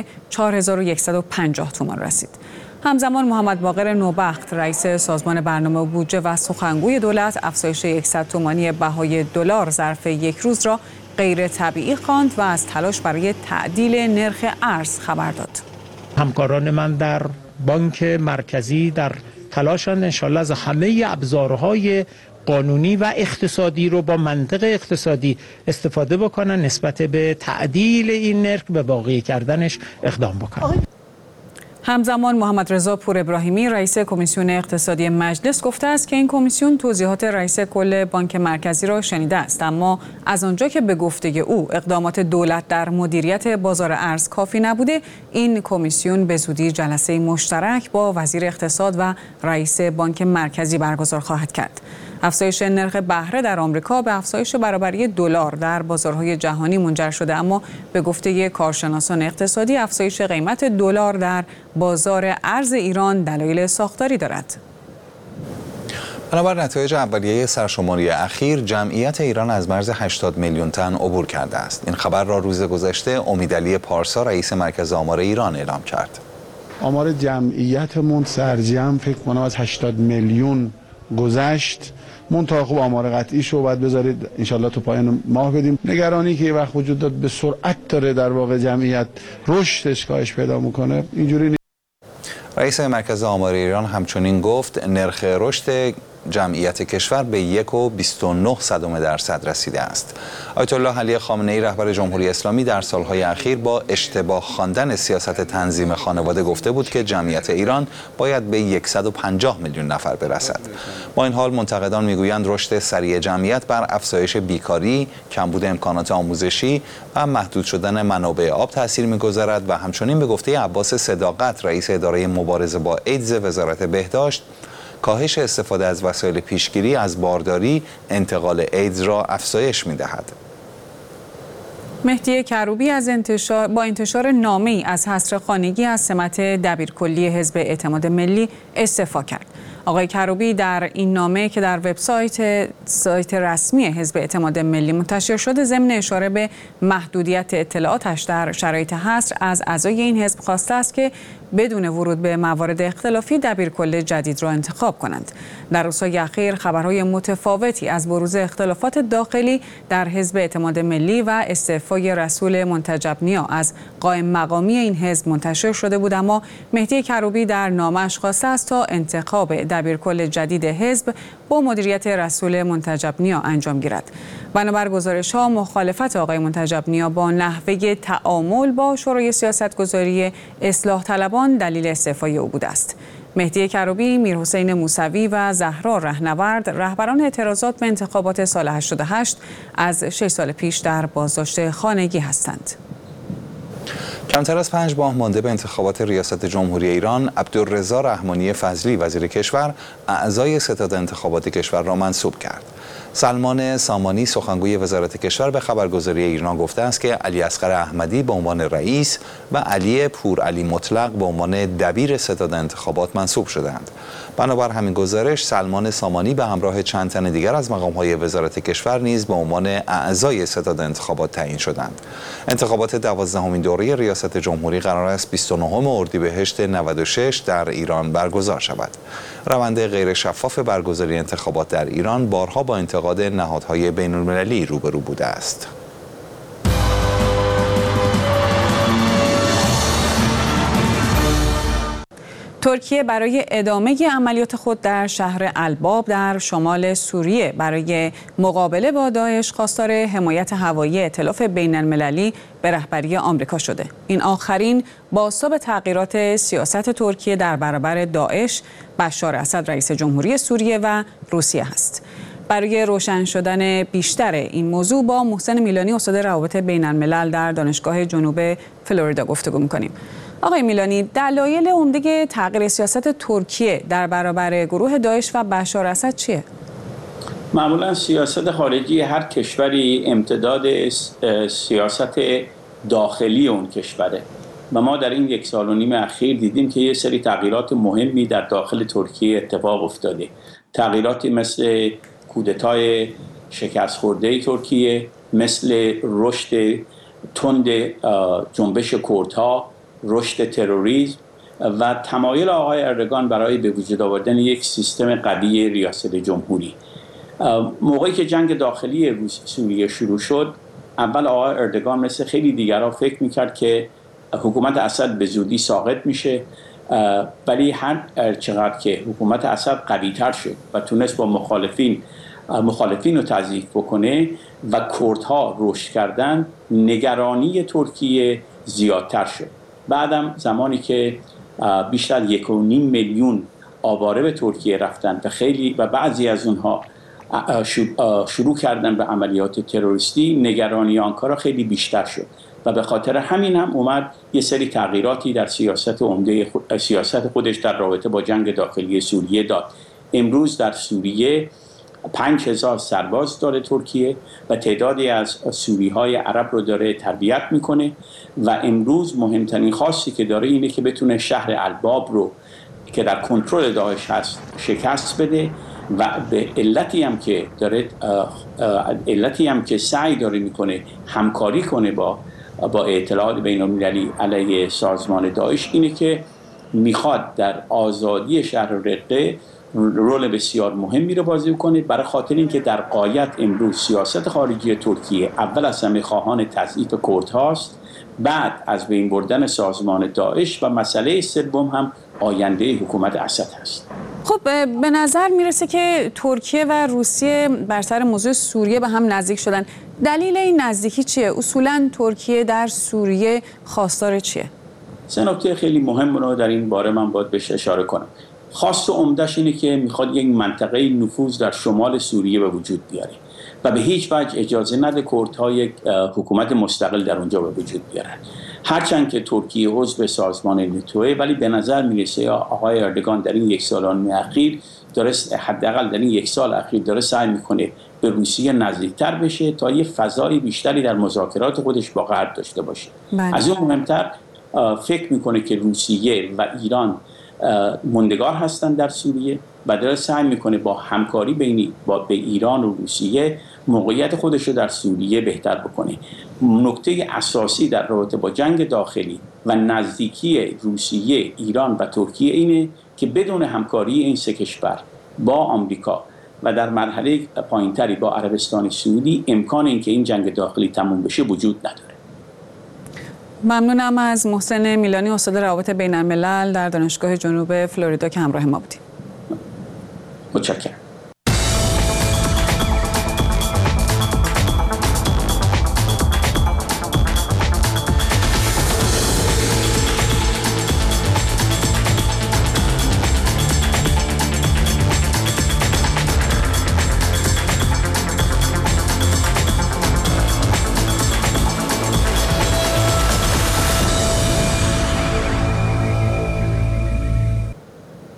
4150 تومان رسید. همزمان محمد باقر نوبخت، رئیس سازمان برنامه و بودجه و سخنگوی دولت، افزایش 100 تومانی بهای دلار ظرف یک روز را غیر طبیعی خواند و از تلاش برای تعدیل نرخ ارز خبر داد. همکاران من در بانک مرکزی در تلاشند انشالله از همه ابزارهای قانونی و اقتصادی رو با منطق اقتصادی استفاده بکنن نسبت به تعدیل این نرخ به واقعی کردنش اقدام بکنن. همزمان محمد رضا پور ابراهیمی، رئیس کمیسیون اقتصادی مجلس، گفته است که این کمیسیون توضیحات رئیس کل بانک مرکزی را شنیده است، اما از آنجا که به گفته او اقدامات دولت در مدیریت بازار ارز کافی نبوده، این کمیسیون به زودی جلسه مشترک با وزیر اقتصاد و رئیس بانک مرکزی برگزار خواهد کرد. افزایش نرخ بهره در آمریکا به افزایش برابری دلار در بازارهای جهانی منجر شده، اما به گفته کارشناسان اقتصادی افزایش قیمت دلار در بازار ارز ایران دلایل ساختاری دارد. بنابر نتایج اولیه سرشماری اخیر، جمعیت ایران از مرز 80 میلیون تن عبور کرده است. این خبر را روز گذشته امیدعلی پارسا، رئیس مرکز آمار ایران اعلام کرد. آمار جمعیتمون سرجم فکر کنم از 80 میلیون گذشت. منتها خوب آمار قطعی شو باید بذارید انشالله تو پایان ماه بدیم. نگرانی که یه وقت وجود داد به سرعت داره در واقع جمعیت رشدش کاهش پیدا میکنه، اینجوری نیست. رئیس مرکز آمار ایران همچنین گفت نرخ رشد جمعیت کشور به 1.29% رسیده است. آیت الله علی خامنه‌ای، رهبر جمهوری اسلامی، در سالهای اخیر با اشتباه خواندن سیاست تنظیم خانواده گفته بود که جمعیت ایران باید به 150 میلیون نفر برسد. با این حال منتقدان میگویند رشد سریع جمعیت بر افزایش بیکاری، کمبود امکانات آموزشی و محدود شدن منابع آب تاثیر میگذارد و همچنین به گفته عباس صداقت، رئیس اداره مبارزه با ایدز وزارت بهداشت، کاهش استفاده از وسایل پیشگیری از بارداری انتقال ایدز را افزایش می‌دهد. مهدی کروبی با انتشار نامه‌ای از حصر خانگی از سمت دبیرکلی حزب اعتماد ملی استعفا کرد. آقای کروبی در این نامه که در سایت رسمی حزب اعتماد ملی منتشر شده، ضمن اشاره به محدودیت اطلاعاتش در شرایط حصر، از اعضای این حزب خواسته است که بدون ورود به موارد اختلافی دبیرکل جدید را انتخاب کنند. در روزهای اخیر خبرهای متفاوتی از بروز اختلافات داخلی در حزب اعتماد ملی و استعفای رسول منتجب نیا از قائم مقامی این حزب منتشر شده بود، اما مهدی کروبی در نامه‌اش خواسته است تا انتخاب دبیرکل جدید حزب با مدیریت رسول منتجب نیا انجام گیرد. بنابر گزارش‌ها مخالفت آقای منتجب نیا با نحوه تعامل با شورای سیاستگذاری اصلاح طلبان دلیل استعفای او بوده است. مهدی کروبی، میرحسین موسوی و زهرا رهنورد، رهبران اعتراضات به انتخابات سال 88 از 6 سال پیش در بازداشت خانگی هستند. کمتر از 5 ماه مانده به انتخابات ریاست جمهوری ایران، عبدالرضا رحمانی فضلی، وزیر کشور، اعضای ستاد انتخابات کشور را منصوب کرد. سلمان سامانی سخنگوی وزارت کشور به خبرگزاری ایرنا گفته است که علی اصغر احمدی به عنوان رئیس و علی پورعلی مطلق به عنوان دبیر ستاد انتخابات منصوب شدند. بنابر همین گزارش سلمان سامانی به همراه چند تن دیگر از مقام‌های وزارت کشور نیز به عنوان اعضای ستاد انتخابات تعیین شدند. انتخابات 12مین دوره ریاست جمهوری قرار است 29 اردیبهشت 96 در ایران برگزار شود. روند غیر شفاف برگزاری انتخابات در ایران بارها با انتقاد نهادهای بین‌المللی روبرو بوده است. ترکیه برای ادامه عملیات خود در شهر الباب در شمال سوریه برای مقابله با داعش خواستار حمایت هوایی ائتلاف بین‌المللی به رهبری آمریکا شده. این آخرین بازتاب تغییرات سیاست ترکیه در برابر داعش، بشار اسد رئیس جمهوری سوریه و روسیه است. برای روشن شدن بیشتر این موضوع با محسن میلانی استاد روابط بین‌الملل در دانشگاه جنوب فلوریدا گفتگو می‌کنیم. آقای میلانی، دلایل عمده تغییر سیاست ترکیه در برابر گروه داعش و بشار اسد چیه؟ معمولا سیاست خارجی هر کشوری امتداد سیاست داخلی اون کشوره و ما در این 1.5 سال اخیر دیدیم که یه سری تغییرات مهمی در داخل ترکیه اتفاق افتاده. تغییراتی مثل کودتای شکست خورده ترکیه، مثل رشد تند جنبش کردها، رشد تروریسم و تمایل آقای اردوغان برای به وجود آوردن یک سیستم قوی ریاست جمهوری. موقعی که جنگ داخلی سوریه شروع شد، اول آقای اردوغان مثل خیلی دیگرها فکر میکرد که حکومت اسد به زودی ساقط میشه، ولی هر چقدر که حکومت اسد قوی تر شد و تونست با مخالفین رو تضعیف بکنه و کردها رشد کردن، نگرانی ترکیه زیادتر شد. بعدم زمانی که بیشتر 1.5 میلیون آواره به ترکیه رفتن و بعضی از اونها شروع کردن به عملیات تروریستی، نگرانی آنکارا خیلی بیشتر شد و به خاطر همین هم اومد یه سری تغییراتی در سیاست خودش در رابطه با جنگ داخلی سوریه داد. امروز در سوریه 5000 سرباز داره ترکیه و تعدادی از سوریهای عرب رو داره تربیت میکنه و امروز مهمترین خواستی که داره اینه که بتونه شهر الباب رو که در کنترل داعش هست شکست بده و به علتی هم که سعی داره میکنه همکاری کنه با ائتلاف بین‌المللی علیه سازمان داعش اینه که میخواد در آزادی شهر رقه رول بسیار مهمی رو بازی کنه، برای خاطر اینکه در غایت امروز سیاست خارجی ترکیه اول از همه خواهان تضعیف کردهاست، بعد از بین بردن سازمان داعش و مسئله سوم هم آینده حکومت اسد هست. خب به نظر میرسه که ترکیه و روسیه بر سر موضوع سوریه به هم نزدیک شدن. دلیل این نزدیکی چیه؟ اصولاً ترکیه در سوریه خواستار چیه؟ سه نکته خیلی مهم رو در این باره من باید بهش اشاره کنم. خواست و عمده‌اش اینه که میخواد یک منطقه نفوذ در شمال سوریه به وجود بیاره و به هیچ وجه اجازه نده کردها یک حکومت مستقل در اونجا به وجود بیارن. هرچند که ترکیه عضو سازمان ناتوئه، ولی به نظر میرسه آقای اردوغان در این 1.5 سال اخیر حداقل در این 1 سال اخیر داره سعی میکنه به روسیه نزدیکتر بشه تا یه فضای بیشتری در مذاکرات خودش با غرب داشته باشه. از اون مهمتر فکر میکنه که روسیه و ایران موندگار هستن در سوریه و داره سعی میکنه با همکاری به ایران و روسیه موقعیت خودش رو در سوریه بهتر بکنه. نکته اساسی در رابطه با جنگ داخلی و نزدیکی روسیه، ایران و ترکیه اینه که بدون همکاری این سه کشور با آمریکا و در مرحله پایینتری با عربستان سعودی امکان اینکه این جنگ داخلی تموم بشه وجود نداره. ممنونم از محسن میلانی استاد روابط بین‌الملل در دانشگاه جنوب فلوریدا که همراه ما بودید. متشکرم.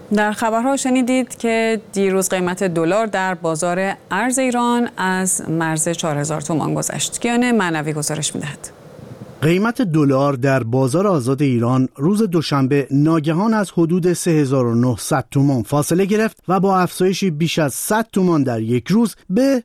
در خبرها شنیدید که دیروز قیمت دلار در بازار ارز ایران از مرز 4000 تومان گذشت. کیان معنوی گزارش می‌دهد. قیمت دلار در بازار آزاد ایران روز دوشنبه ناگهان از حدود 3900 تومان فاصله گرفت و با افزایشی بیش از 100 تومان در یک روز به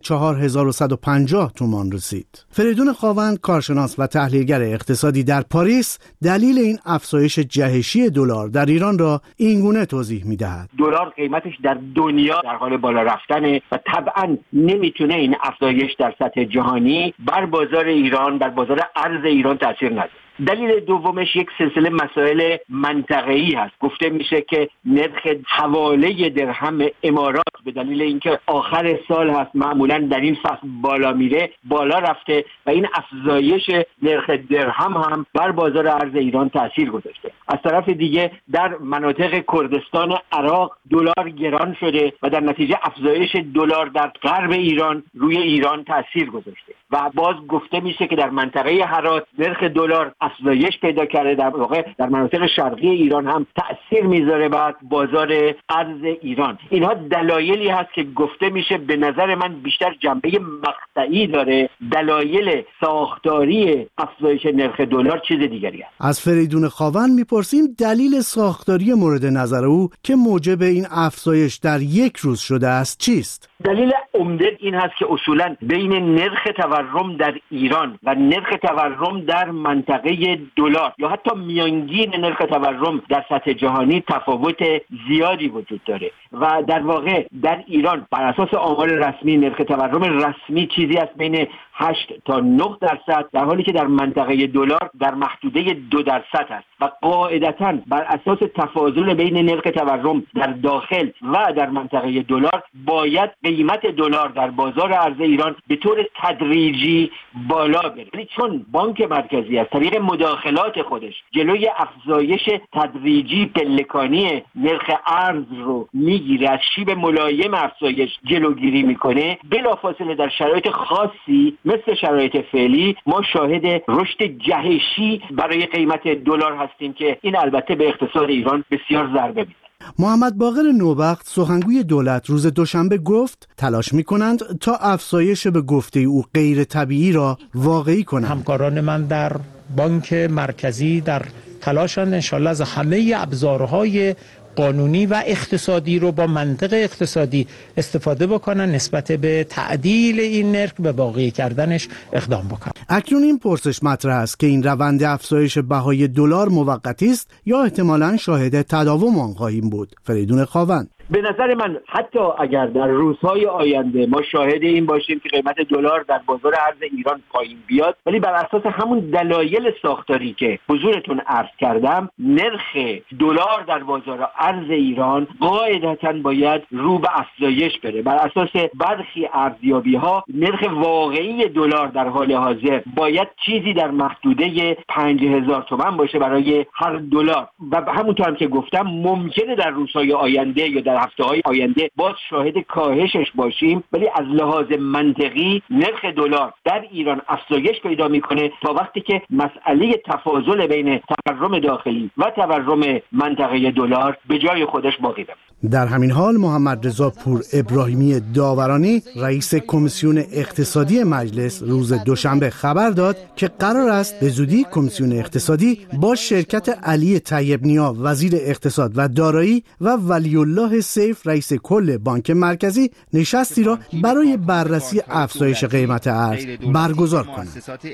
4150 تومان رسید. فریدون خاوند، کارشناس و تحلیلگر اقتصادی در پاریس، دلیل این افزایش جهشی دلار در ایران را اینگونه توضیح می‌دهد. دلار قیمتش در دنیا در حال بالا رفتنه و طبعاً نمیتونه این افزایش در سطح جهانی بر بازار ایران، بر بازار ارز ایران تأثیر نذاره. دلیل دومش یک سلسله مسائل منطقه‌ای هست. گفته میشه که نرخ حواله درهم امارات به دلیل اینکه آخر سال هست معمولا در این فصل بالا میره، بالا رفته و این افزایش نرخ درهم هم بر بازار ارز ایران تاثیر گذاشته. از طرف دیگه در مناطق کردستان عراق دلار گران شده و در نتیجه افزایش دلار در غرب ایران روی ایران تاثیر گذاشته و باز گفته میشه که در منطقه هرات نرخ دلار افزایش پیدا کرده، در واقع در مناطق شرقی ایران هم تأثیر میذاره بر بازار ارز ایران. اینها دلایلی هست که گفته میشه به نظر من بیشتر جنبه مقطعی داره. دلایل ساختاری افزایش نرخ دلار چیز دیگری است. از فریدون خاوند میپرسیم دلیل ساختاری مورد نظر او که موجب این افزایش در یک روز شده است چیست؟ دلیل عمده این هست که اصولا بین نرخ تورم در ایران و نرخ تورم در منطقه دلار یا حتی میانگین نرخ تورم در سطح جهانی تفاوت زیادی وجود داره و در واقع در ایران بر اساس آمار رسمی نرخ تورم رسمی چیزی است بین 8 تا 9%، در حالی که در منطقه دلار در محدوده 2% است و قاعدتاً بر اساس تفاضل بین نرخ تورم در داخل و در منطقه دلار باید قیمت دلار در بازار ارز ایران به طور تدریجی بالا بره. ولی چون بانک مرکزی از طریق مداخلات خودش جلوی افزایش تدریجی پلکانی نرخ ارز رو میگیره، از شیب ملایم افزایش جلوگیری میکنه، بلافاصله در شرایط خاصی مثل شرایط فعلی ما شاهد رشد جهشی برای قیمت دلار هستیم که این البته به اقتصاد ایران بسیار ضربه میزنه. محمد باقر نوبخت سخنگوی دولت روز دوشنبه گفت تلاش می‌کنند تا افزایش به گفته او غیر طبیعی را واقعی کنند. همکاران من در بانک مرکزی در تلاشند انشالله از همه ابزارهای قانونی و اقتصادی رو با منطق اقتصادی استفاده بکنن نسبت به تعدیل این نرخ به واقعی کردنش اقدام بکنن. اکنون این پرسش مطرح است که این روند افزایش بهای دلار موقتی است یا احتمالاً شاهد تداوم آن خواهیم بود. فریدون خاوند: به نظر من حتی اگر در روزهای آینده ما شاهد این باشیم که قیمت دلار در بازار ارز ایران پایین بیاد، ولی بر اساس همون دلایل ساختاری که حضورتون عرض کردم نرخ دلار در بازار ارز ایران قاعدتاً باید رو به افزایش بره. بر اساس برخی ارزیابی‌ها نرخ واقعی دلار در حال حاضر باید چیزی در محدوده 5000 تومان باشه برای هر دلار و همونطور هم که گفتم ممکنه در روزهای آینده یا در هفته‌های آینده باز شاهد کاهشش باشیم، ولی از لحاظ منطقی نرخ دلار در ایران افزایش پیدا میکنه تا وقتی که مسئله تفاضل بین تورم داخلی و تورم منطقه دلار به جای خودش باقی بمونه. در همین حال محمد رضا پور ابراهیمی داورانی رئیس کمیسیون اقتصادی مجلس روز دوشنبه خبر داد که قرار است به زودی کمیسیون اقتصادی با شرکت علی طیب نیا وزیر اقتصاد و دارایی و ولی الله سیف رئیس کل بانک مرکزی نشستی را برای بررسی افزایش قیمت ارز برگزار کنند.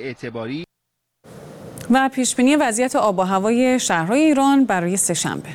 و پیشبینی وضعیت آب و هوای شهرهای ایران برای سه‌شنبه.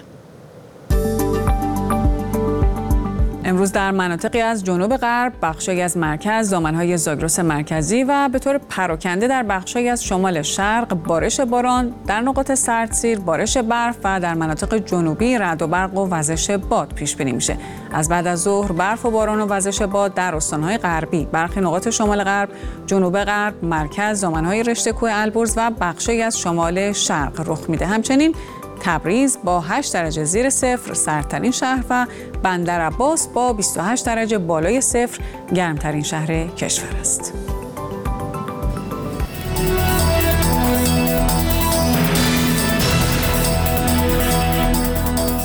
امروز در مناطقی از جنوب غرب، بخشی از مرکز، دامنهای زاگرس مرکزی و به طور پراکنده در بخشی از شمال شرق بارش باران، در نقاط سردسیر بارش برف و در مناطق جنوبی رعد و برق و وزش باد پیش بینی میشه. از بعد از ظهر برف و باران و وزش باد در استانهای غربی، برخی نقاط شمال غرب، جنوب غرب، مرکز، دامنهای رشته کوه البرز و بخشی از شمال شرق رخ میده. همچنین تبریز با 8 درجه زیر صفر سردترین شهر و بندرعباس با 28 درجه بالای صفر گرمترین شهر کشور است.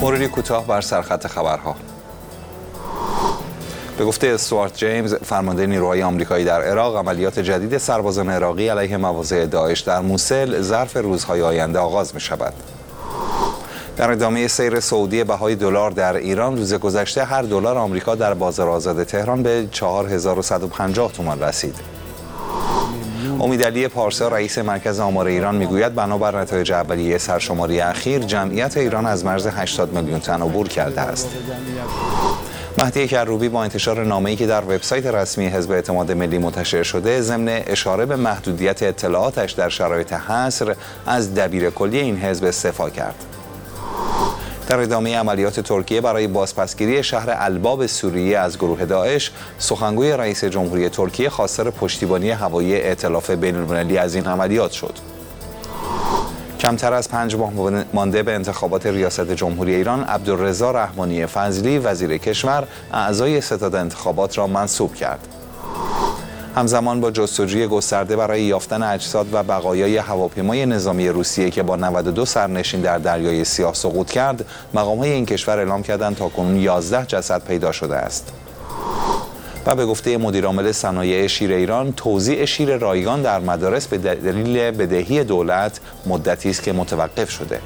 مروری کوتاه بر سرخط خبرها. به گفته استوارت جیمز، فرمانده نیروهای آمریکایی در عراق، عملیات جدید سربازان عراقی علیه مواضع داعش در موسل ظرف روزهای آینده آغاز می شود. در ادامه سیر صعودی بهای دلار در ایران، روز گذشته هر دلار آمریکا در بازار آزاد تهران به 4150 تومان رسید. امیدعلی پارسا، رئیس مرکز آمار ایران، میگوید بنابر نتایج اولیه سرشماری اخیر، جمعیت ایران از مرز 80 میلیون تن عبور کرده است. مهدی کروبی با انتشار نامه‌ای که در وبسایت رسمی حزب اعتماد ملی منتشر شده، ضمن اشاره به محدودیت اطلاعاتش در شرایط حصر، از دبیرکلی این حزب استعفا کرد. در ادامه عملیات ترکیه برای بازپسگیری شهر الباب سوریه از گروه داعش، سخنگوی رئیس جمهوری ترکیه خواستار پشتیبانی هوایی ائتلاف بین‌المللی از این عملیات شد. کمتر از 5 ماه مانده به انتخابات ریاست جمهوری ایران، عبدالرضا رحمانی فضلی، وزیر کشور، اعضای ستاد انتخابات را منصوب کرد. همزمان با جستجوی گسترده برای یافتن اجساد و بقایای هواپیمای نظامی روسیه که با 92 سرنشین در دریای سیاه سقوط کرد، مقام‌های این کشور اعلام کردند تاکنون 11 جسد پیدا شده است. و به گفته مدیرعامل صنایع شیر ایران، توزیع شیر رایگان در مدارس به دلیل بدهی دولت مدتی است که متوقف شده.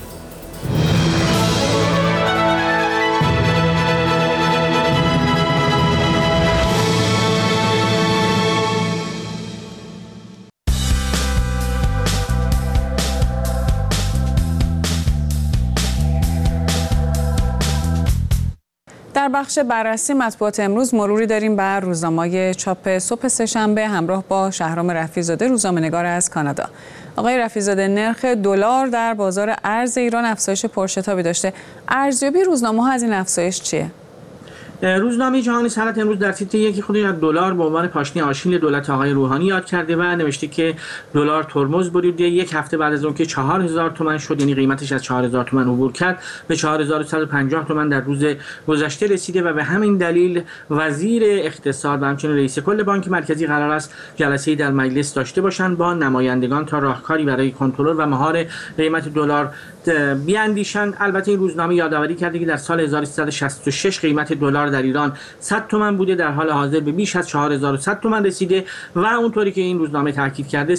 در بخش بررسی مطبوعات امروز مروری داریم بر روزنامه‌های چاپ صبح سه‌شنبه همراه با شهرام رفیع‌زاده، روزنامه‌نگار از کانادا. آقای رفیع‌زاده، نرخ دلار در بازار ارز ایران افزایش پرشتابی داشته. ارزیابی روزنامه‌ها از این افزایش چیه؟ روزنامه جهانی صنعت امروز در تیتر یکی خودش از دلار به عنوان پاشنه آشیل دولت آقای روحانی یاد کرده و نوشته که دلار ترمز بریده. یک هفته بعد از اون که 4000 تومان شد، یعنی قیمتش از 4000 تومان عبور کرد، به 4150 تومان در روز گذشته رسیده و به همین دلیل وزیر اقتصاد و همچنین رئیس کل بانک مرکزی قرار است جلسه‌ای در مجلس داشته باشند با نمایندگان تا راهکاری برای کنترل و مهار قیمت دلار بیاندیشند. البته این روزنامه یادآوری کرده که در سال 1366 قیمت دلار در ایران 100 تومان بوده، در حال حاضر به بیش از 4100 تومان رسیده و اونطوری که این روزنامه تاکید کرده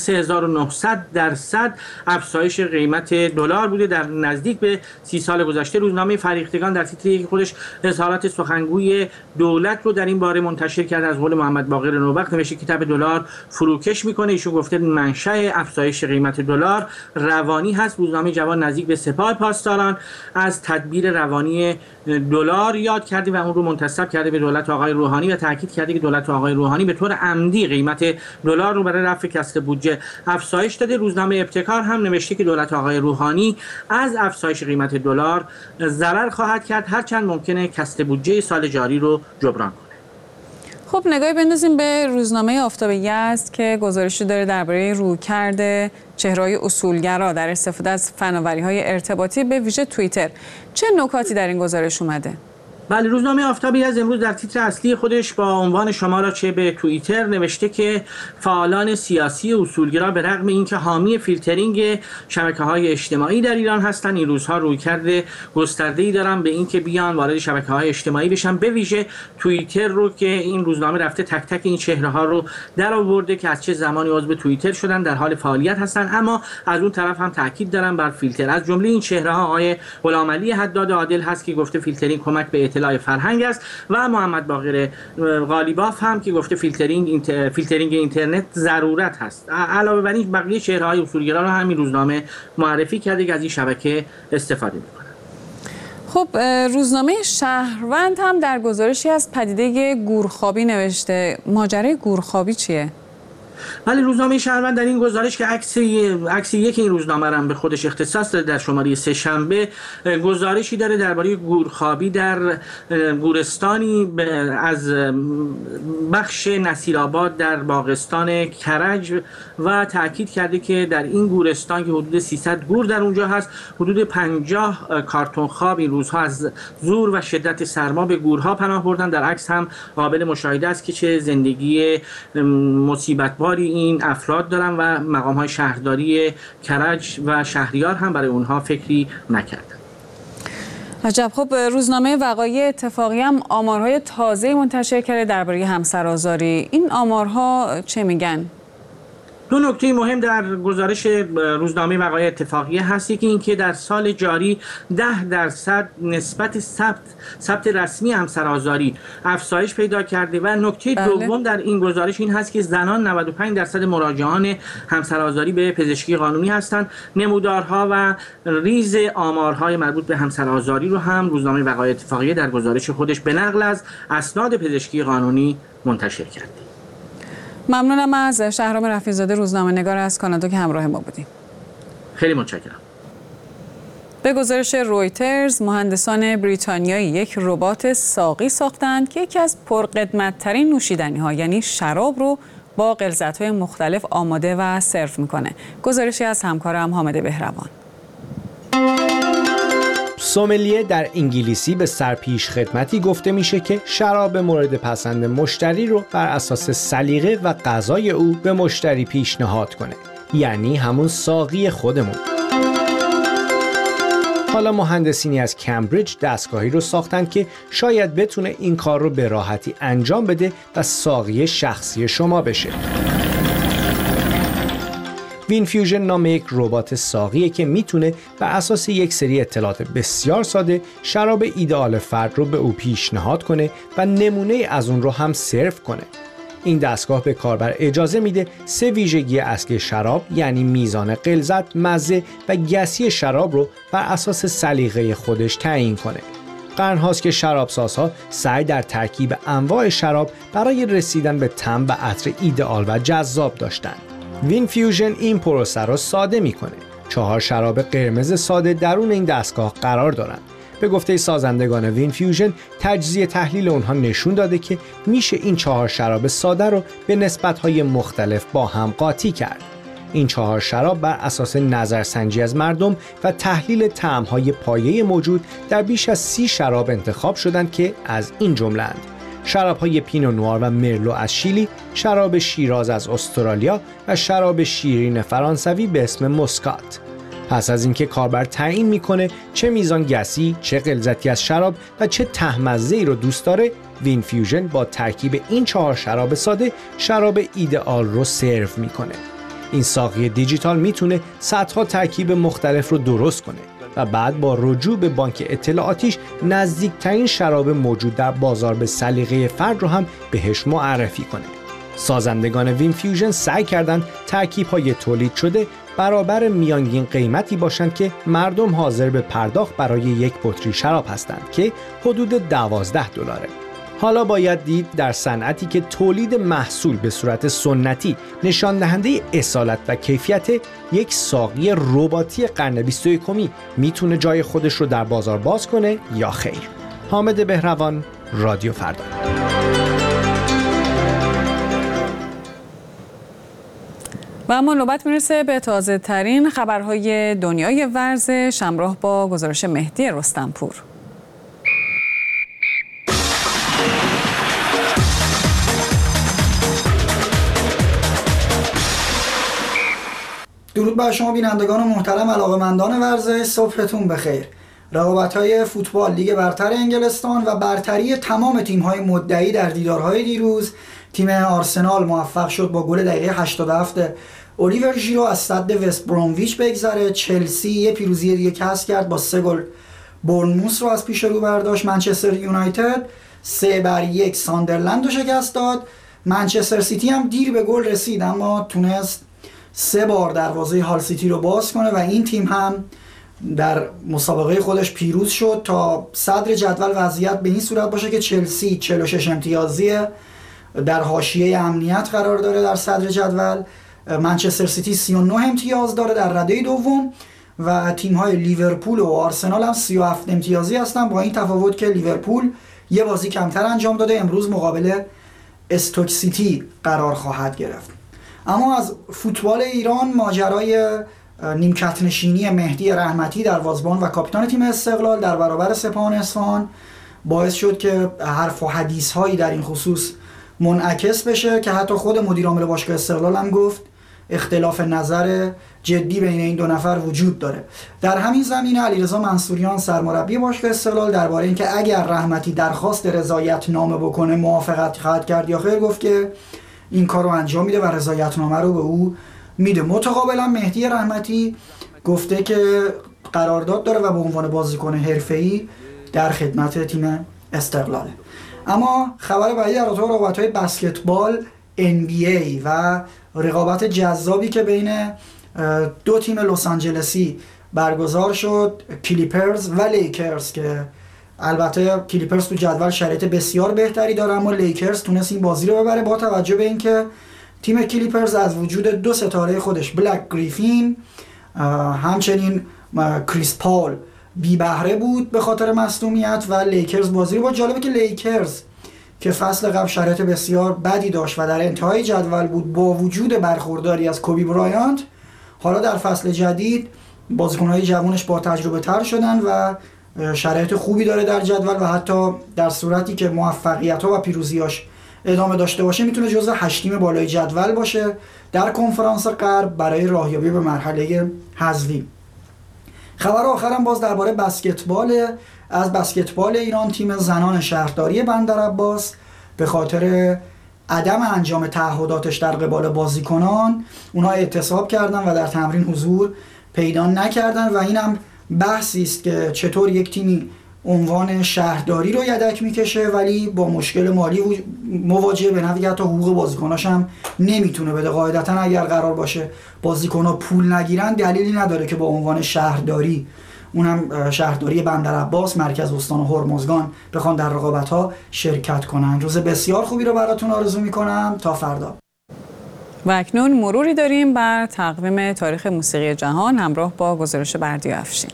3900% افزایش قیمت دلار بوده در نزدیک به 30 سال گذشته. روزنامه فریختگان در تیتری که خودش اظهارات سخنگوی دولت رو در این باره منتشر کرده، از قول محمد باقر نوبخت نوشته کتاب دلار فروکش میکنه. ایشون گفته منشأ افزایش قیمت دلار روانی هست. روزنامه جوان نزدیک به سپاه پاسداران از تدبیر روانی دلار یاد کرده و اون رو منتسب کرده به دولت آقای روحانی و تاکید کرده که دولت آقای روحانی به طور عمدی قیمت دلار رو برای رفع کسر بودجه افزایش داده. روزنامه ابتکار هم نوشته که دولت آقای روحانی از افزایش قیمت دلار ضرر خواهد کرد، هرچند ممکنه کسر بودجه سال جاری رو جبران کنه. خب نگاهی بندازیم به روزنامه آفتاب یزد که گزارشی داره درباره رویکرد چهره‌های اصولگرا در استفاده از فناوری‌های ارتباطی به ویژه توییتر. چه نکاتی در این گزارش اومده؟ بله، روزنامه آفتابی از امروز در تیتر اصلی خودش با عنوان شما را چه به توییتر نوشته که فعالان سیاسی اصولگرا به رغم اینکه حامی فیلترینگ شبکه‌های اجتماعی در ایران هستند، این روزها رویکرد گسترده‌ای دارن به اینکه بیان وارد شبکه‌های اجتماعی بشن، به ویژه توییتر رو که این روزنامه رفته تک تک این چهره‌ها رو در آورده که از چه زمانی عضو توییتر شدن، در حال فعالیت هستند، اما از اون طرف هم تاکید دارن بر فیلتر. از جمله این چهره‌ها آقای غلامعلی حداد عادل هست که گفته فیلترینگ کمک به اطلاع فرهنگ است و محمد باقر غالیباف هم که گفته فیلترینگ اینترنت ضرورت هست. علاوه بر این بقیه چهره‌های اصولگرا رو همین روزنامه معرفی کرده که از این شبکه استفاده می‌کنند. خب روزنامه شهروند هم در گزارشی از پدیده گورخوابی نوشته. ماجرای گورخوابی چیه؟ ولی روزنامه شهروند در این گزارش که عکس یک این روزنامه را به خودش اختصاص داده در شماره سه‌شنبه گزارشی داره درباره گورخوابی در گورستانی از بخش نصیرآباد در باغستان کرج و تاکید کرده که در این گورستان که حدود 300 گور در اونجا هست، حدود 50 کارتون خواب این روزها از زور و شدت سرما به گورها پناه بردن. در عکس هم قابل مشاهده است که چه زندگی مصیبت‌باری این افراد دارن و مقام‌های شهرداری کرج و شهریار هم برای اونها فکری نکردن. عجب. خب روزنامه وقایع اتفاقی هم آمارهای تازه منتشر کرده درباره همسرآزاری. این آمارها چه میگن؟ دو نکته مهم در گزارش روزنامه وقایع اتفاقیه هستی که اینکه در سال جاری 10% نسبت ثبت رسمی همسرآزاری افزایش پیدا کرده و نکته دوم در این گزارش این هست که زنان 95% مراجعان همسرآزاری به پزشکی قانونی هستند. نمودارها و ریز آمارهای مربوط به همسرآزاری رو هم روزنامه وقایع اتفاقیه در گزارش خودش به نقل از اسناد پزشکی قانونی منتشر کرده. ممنونم از شهرام رفیع‌زاده روزنامه‌نگار از کانادا که همراه ما بودیم. خیلی متشکرم. به گزارش رویترز مهندسان بریتانیایی یک ربات ساقی ساختند که یکی از پرقدمت‌ترین نوشیدنی‌ها یعنی شراب رو با غلظت‌های مختلف آماده و سرو می‌کنه. گزارشی از همکارم حامد بهروان. سوملیه در انگلیسی به سرپیش خدمتی گفته میشه که شراب مورد پسند مشتری رو بر اساس سلیقه و غذای او به مشتری پیشنهاد کنه، یعنی همون ساقی خودمون. حالا مهندسینی از کمبریج دستگاهی رو ساختن که شاید بتونه این کار رو به راحتی انجام بده و ساقی شخصی شما بشه. وینفیوژن نام یک ربات ساقیه که میتونه بر اساس یک سری اطلاعات بسیار ساده شراب ایدئال فرد رو به او پیشنهاد کنه و نمونه از اون رو هم سرو کنه. این دستگاه به کاربر اجازه میده 3 ویژگی اصلی شراب یعنی میزان غلظت، مزه و گسی شراب رو بر اساس سلیقه خودش تعیین کنه. قرن‌هاست که شرابسازها سعی در ترکیب انواع شراب برای رسیدن به طعم و عطر ایدئال و جذاب داشتند. وینفیوژن این پروسه رو ساده میکنه. 4 شراب قرمز ساده درون این دستگاه قرار دارند. به گفته سازندگان وینفیوژن تجزیه تحلیل اونها نشون داده که میشه این 4 شراب ساده رو به نسبت‌های مختلف با هم قاطی کرد. این 4 شراب بر اساس نظرسنجی از مردم و تحلیل طعم‌های پایه موجود در بیش از 30 شراب انتخاب شدند که از این جمله‌اند: شراب‌های پینو نوار و مرلو از شیلی، شراب شیراز از استرالیا و شراب شیرین فرانسوی به اسم مسکات. پس از اینکه کاربر تعیین میکنه چه میزان گسی، چه غلظتی از شراب و چه طعم‌مزه‌ای رو دوست داره، وینفیوژن با ترکیب این 4 شراب ساده شراب ایدئال رو سرو میکنه. این ساقی دیجیتال میتونه صدها ترکیب مختلف رو درست کنه و بعد با رجوع به بانک اطلاعاتیش نزدیکترین شراب موجود در بازار به سلیقه فرد رو هم بهش معرفی کنه. سازندگان وینفیوژن سعی کردند ترکیب‌های تولید شده برابر میانگین قیمتی باشند که مردم حاضر به پرداخت برای یک بطری شراب هستند که حدود $12. حالا باید دید در صنعتی که تولید محصول به صورت سنتی نشان دهنده اصالت و کیفیت، یک ساقی رباتی قرن 21 میتونه جای خودش رو در بازار باز کنه یا خیر. حامد بهروان، رادیو فردا. و اما نوبت میرسه به تازه ترین خبرهای دنیای ورزش همراه با گزارش مهدی رستمپور. درود بر شما بینندگان محترم علاقه‌مندان ورزش، صبحتون بخیر. رقابت‌های فوتبال لیگ برتر انگلستان و برتری تمام تیم‌های مدعی در دیدارهای دیروز، تیم آرسنال موفق شد با گل دقیقه 87 الیور ژیرو از صد وست برومویچ بگذره. چلسی یه پیروزی دیگه کسب کرد با 3 گل بورنموث رو از پیش رو برداشت. منچستر یونایتد 3-1 ساندرلند رو شکست داد. منچستر سیتی هم دیر به گل رسید اما تونست 3 بار دروازه هال سیتی رو باز کنه و این تیم هم در مسابقه خودش پیروز شد تا صدر جدول وضعیت به این صورت باشه که چلسی 46 امتیازی در حاشیه امنیت قرار داره در صدر جدول. منچستر سیتی 39 امتیاز داره در رده دوم و تیم‌های لیورپول و آرسنال هم 37 امتیازی هستن، با این تفاوت که لیورپول یه بازی کمتر انجام داده، امروز مقابل استوک سیتی قرار خواهد گرفت. اما از فوتبال ایران، ماجرای نیمکت نشینی مهدی رحمتی دروازه‌بان و کاپیتان تیم استقلال در برابر سپاهان اصفهان باعث شد که حرف و حدیث هایی در این خصوص منعکس بشه که حتی خود مدیر عامل باشگاه استقلال هم گفت اختلاف نظر جدی بین این دو نفر وجود داره. در همین زمینه علیرضا منصوریان سرمربی باشگاه استقلال درباره اینکه اگر رحمتی درخواست رضایت نامه بکنه موافقت خواهد کرد یا خیر گفت که این کار رو انجام میده و رضایت نامه رو به او میده. متقابلا مهدی رحمتی گفته که قرارداد داره و به عنوان بازیکن حرفه‌ای در خدمت تیم استقلاله. اما خبر بعدی در اتاق رقابت‌های بسکتبال NBA و رقابت جذابی که بین دو تیم لس آنجلسی برگزار شد، کلیپرز و لیکرز، که البته کلیپرز تو جدول شرایط بسیار بهتری داره اما لیکرز تونست این بازی رو ببره با توجه به اینکه تیم کلیپرز از وجود دو ستاره خودش بلک گریفین همچنین کریس پال بی بهره بود به خاطر مصدومیت و لیکرز بازی رو با جالبه که لیکرز که فصل قبل شرایط بسیار بدی داشت و در انتهای جدول بود با وجود برخورداری از کوبی برایانت، حالا در فصل جدید بازیکن‌های جوانش با تجربه تر شدن و شرایط خوبی داره در جدول و حتی در صورتی که موفقیت‌ها و پیروزی‌هاش ادامه داشته باشه میتونه جزو 8 تیم بالای جدول باشه در کنفرانس غرب برای راهیابی به مرحله حذفی. خبر آخرم باز درباره بسکتبال. از بسکتبال ایران تیم زنان شهرداری بندرعباس به خاطر عدم انجام تعهداتش در قبال بازیکنان اونها اعتصاب کردن و در تمرین حضور پیدا نکردن و اینم بحثی است که چطور یک تیمی عنوان شهرداری رو یدک میکشه ولی با مشکل مالی مواجه به نحوی حتی حقوق بازیکناش هم نمیتونه بده. قاعدتا اگر قرار باشه بازیکن‌ها پول نگیرن دلیلی نداره که با عنوان شهرداری، اونم شهرداری بندرعباس مرکز استان هرمزگان، بخوان در رقابت‌ها شرکت کنن. روز بسیار خوبی رو براتون آرزو میکنم تا فردا. و اکنون مروری داریم بر تقویم تاریخ موسیقی جهان همراه با گزارش بردیا افشین.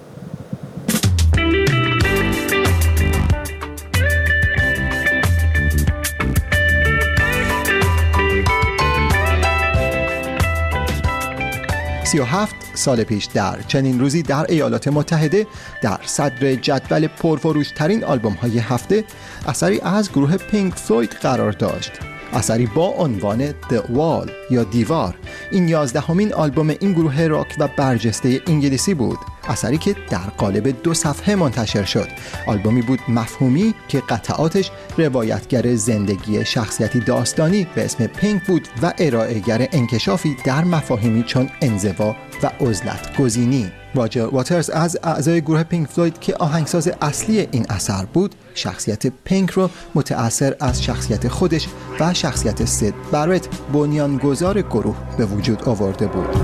سال پیش در چنین روزی در ایالات متحده در صدر جدول پرفروش‌ترین آلبوم‌های هفته اثری از گروه پینک فلوید قرار داشت. اثری با عنوان The Wall یا دیوار. این 11مین آلبوم این گروه راک و برجسته انگلیسی بود. اثری که در قالب 2 صفحه منتشر شد. آلبومی بود مفهومی که قطعاتش روایتگر زندگی شخصیتی داستانی به اسم پینک بود و ارائه‌گر انکشافی در مفاهیمی چون انزوا و عزلت گزینی. راجر واترز از اعضای گروه پینک فلوید که آهنگساز اصلی این اثر بود، شخصیت پینک رو متأثر از شخصیت خودش و شخصیت سید بارت بنیانگذار گروه به وجود آورده بود.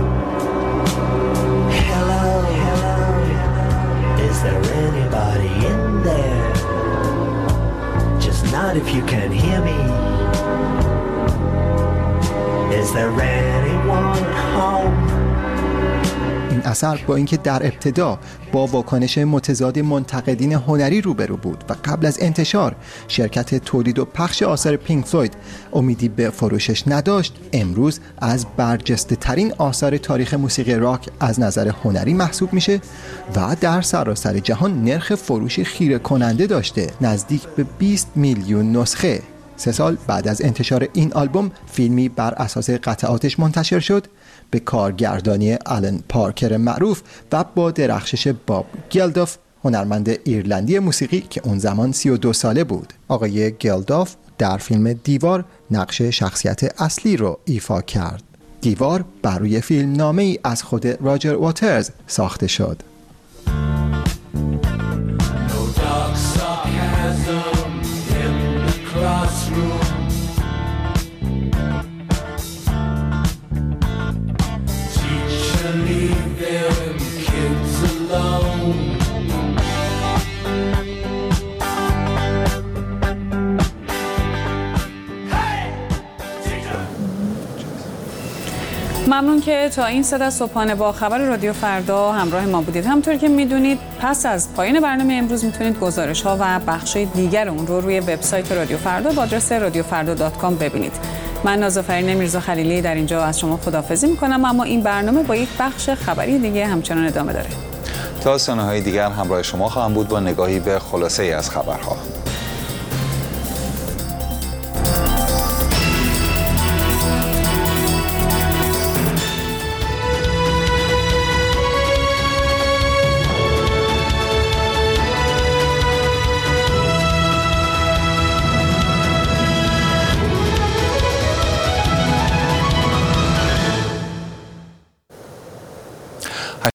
Is there anybody in there? Just not if you can hear me. Is there anyone home? این اثر با اینکه در ابتدا با واکنش متضاد منتقدین هنری روبرو بود و قبل از انتشار شرکت تولید و پخش آثار پینک فلوید امیدی به فروشش نداشت، امروز از برجسته ترین آثار تاریخ موسیقی راک از نظر هنری محسوب میشه و در سراسر جهان نرخ فروشی خیره کننده داشته، نزدیک به 20 میلیون نسخه. 3 سال بعد از انتشار این آلبوم فیلمی بر اساس قطعاتش منتشر شد به کارگردانی آلن پارکر معروف و با درخشش باب گلداف، هنرمند ایرلندی موسیقی که اون زمان 32 ساله بود. آقای گلداف در فیلم دیوار نقش شخصیت اصلی رو ایفا کرد. دیوار بر روی فیلم نامه‌ای از خود راجر واترز ساخته شد. ممنون که تا این صدا صبحانه با خبر رادیو فردا همراه ما بودید. همونطور که میدونید پس از پایان برنامه امروز میتونید گزارش‌ها و بخش‌های دیگر اون رو روی وبسایت رادیو فردا با آدرس radiofarda.com ببینید. من نازافرین میرزا خلیلی در اینجا از شما خداحافظی میکنم، اما این برنامه با یک بخش خبری دیگه همچنان ادامه داره. تا ثانیه‌های دیگر همراه شما خواهم بود با نگاهی به خلاصه‌ای از خبرها.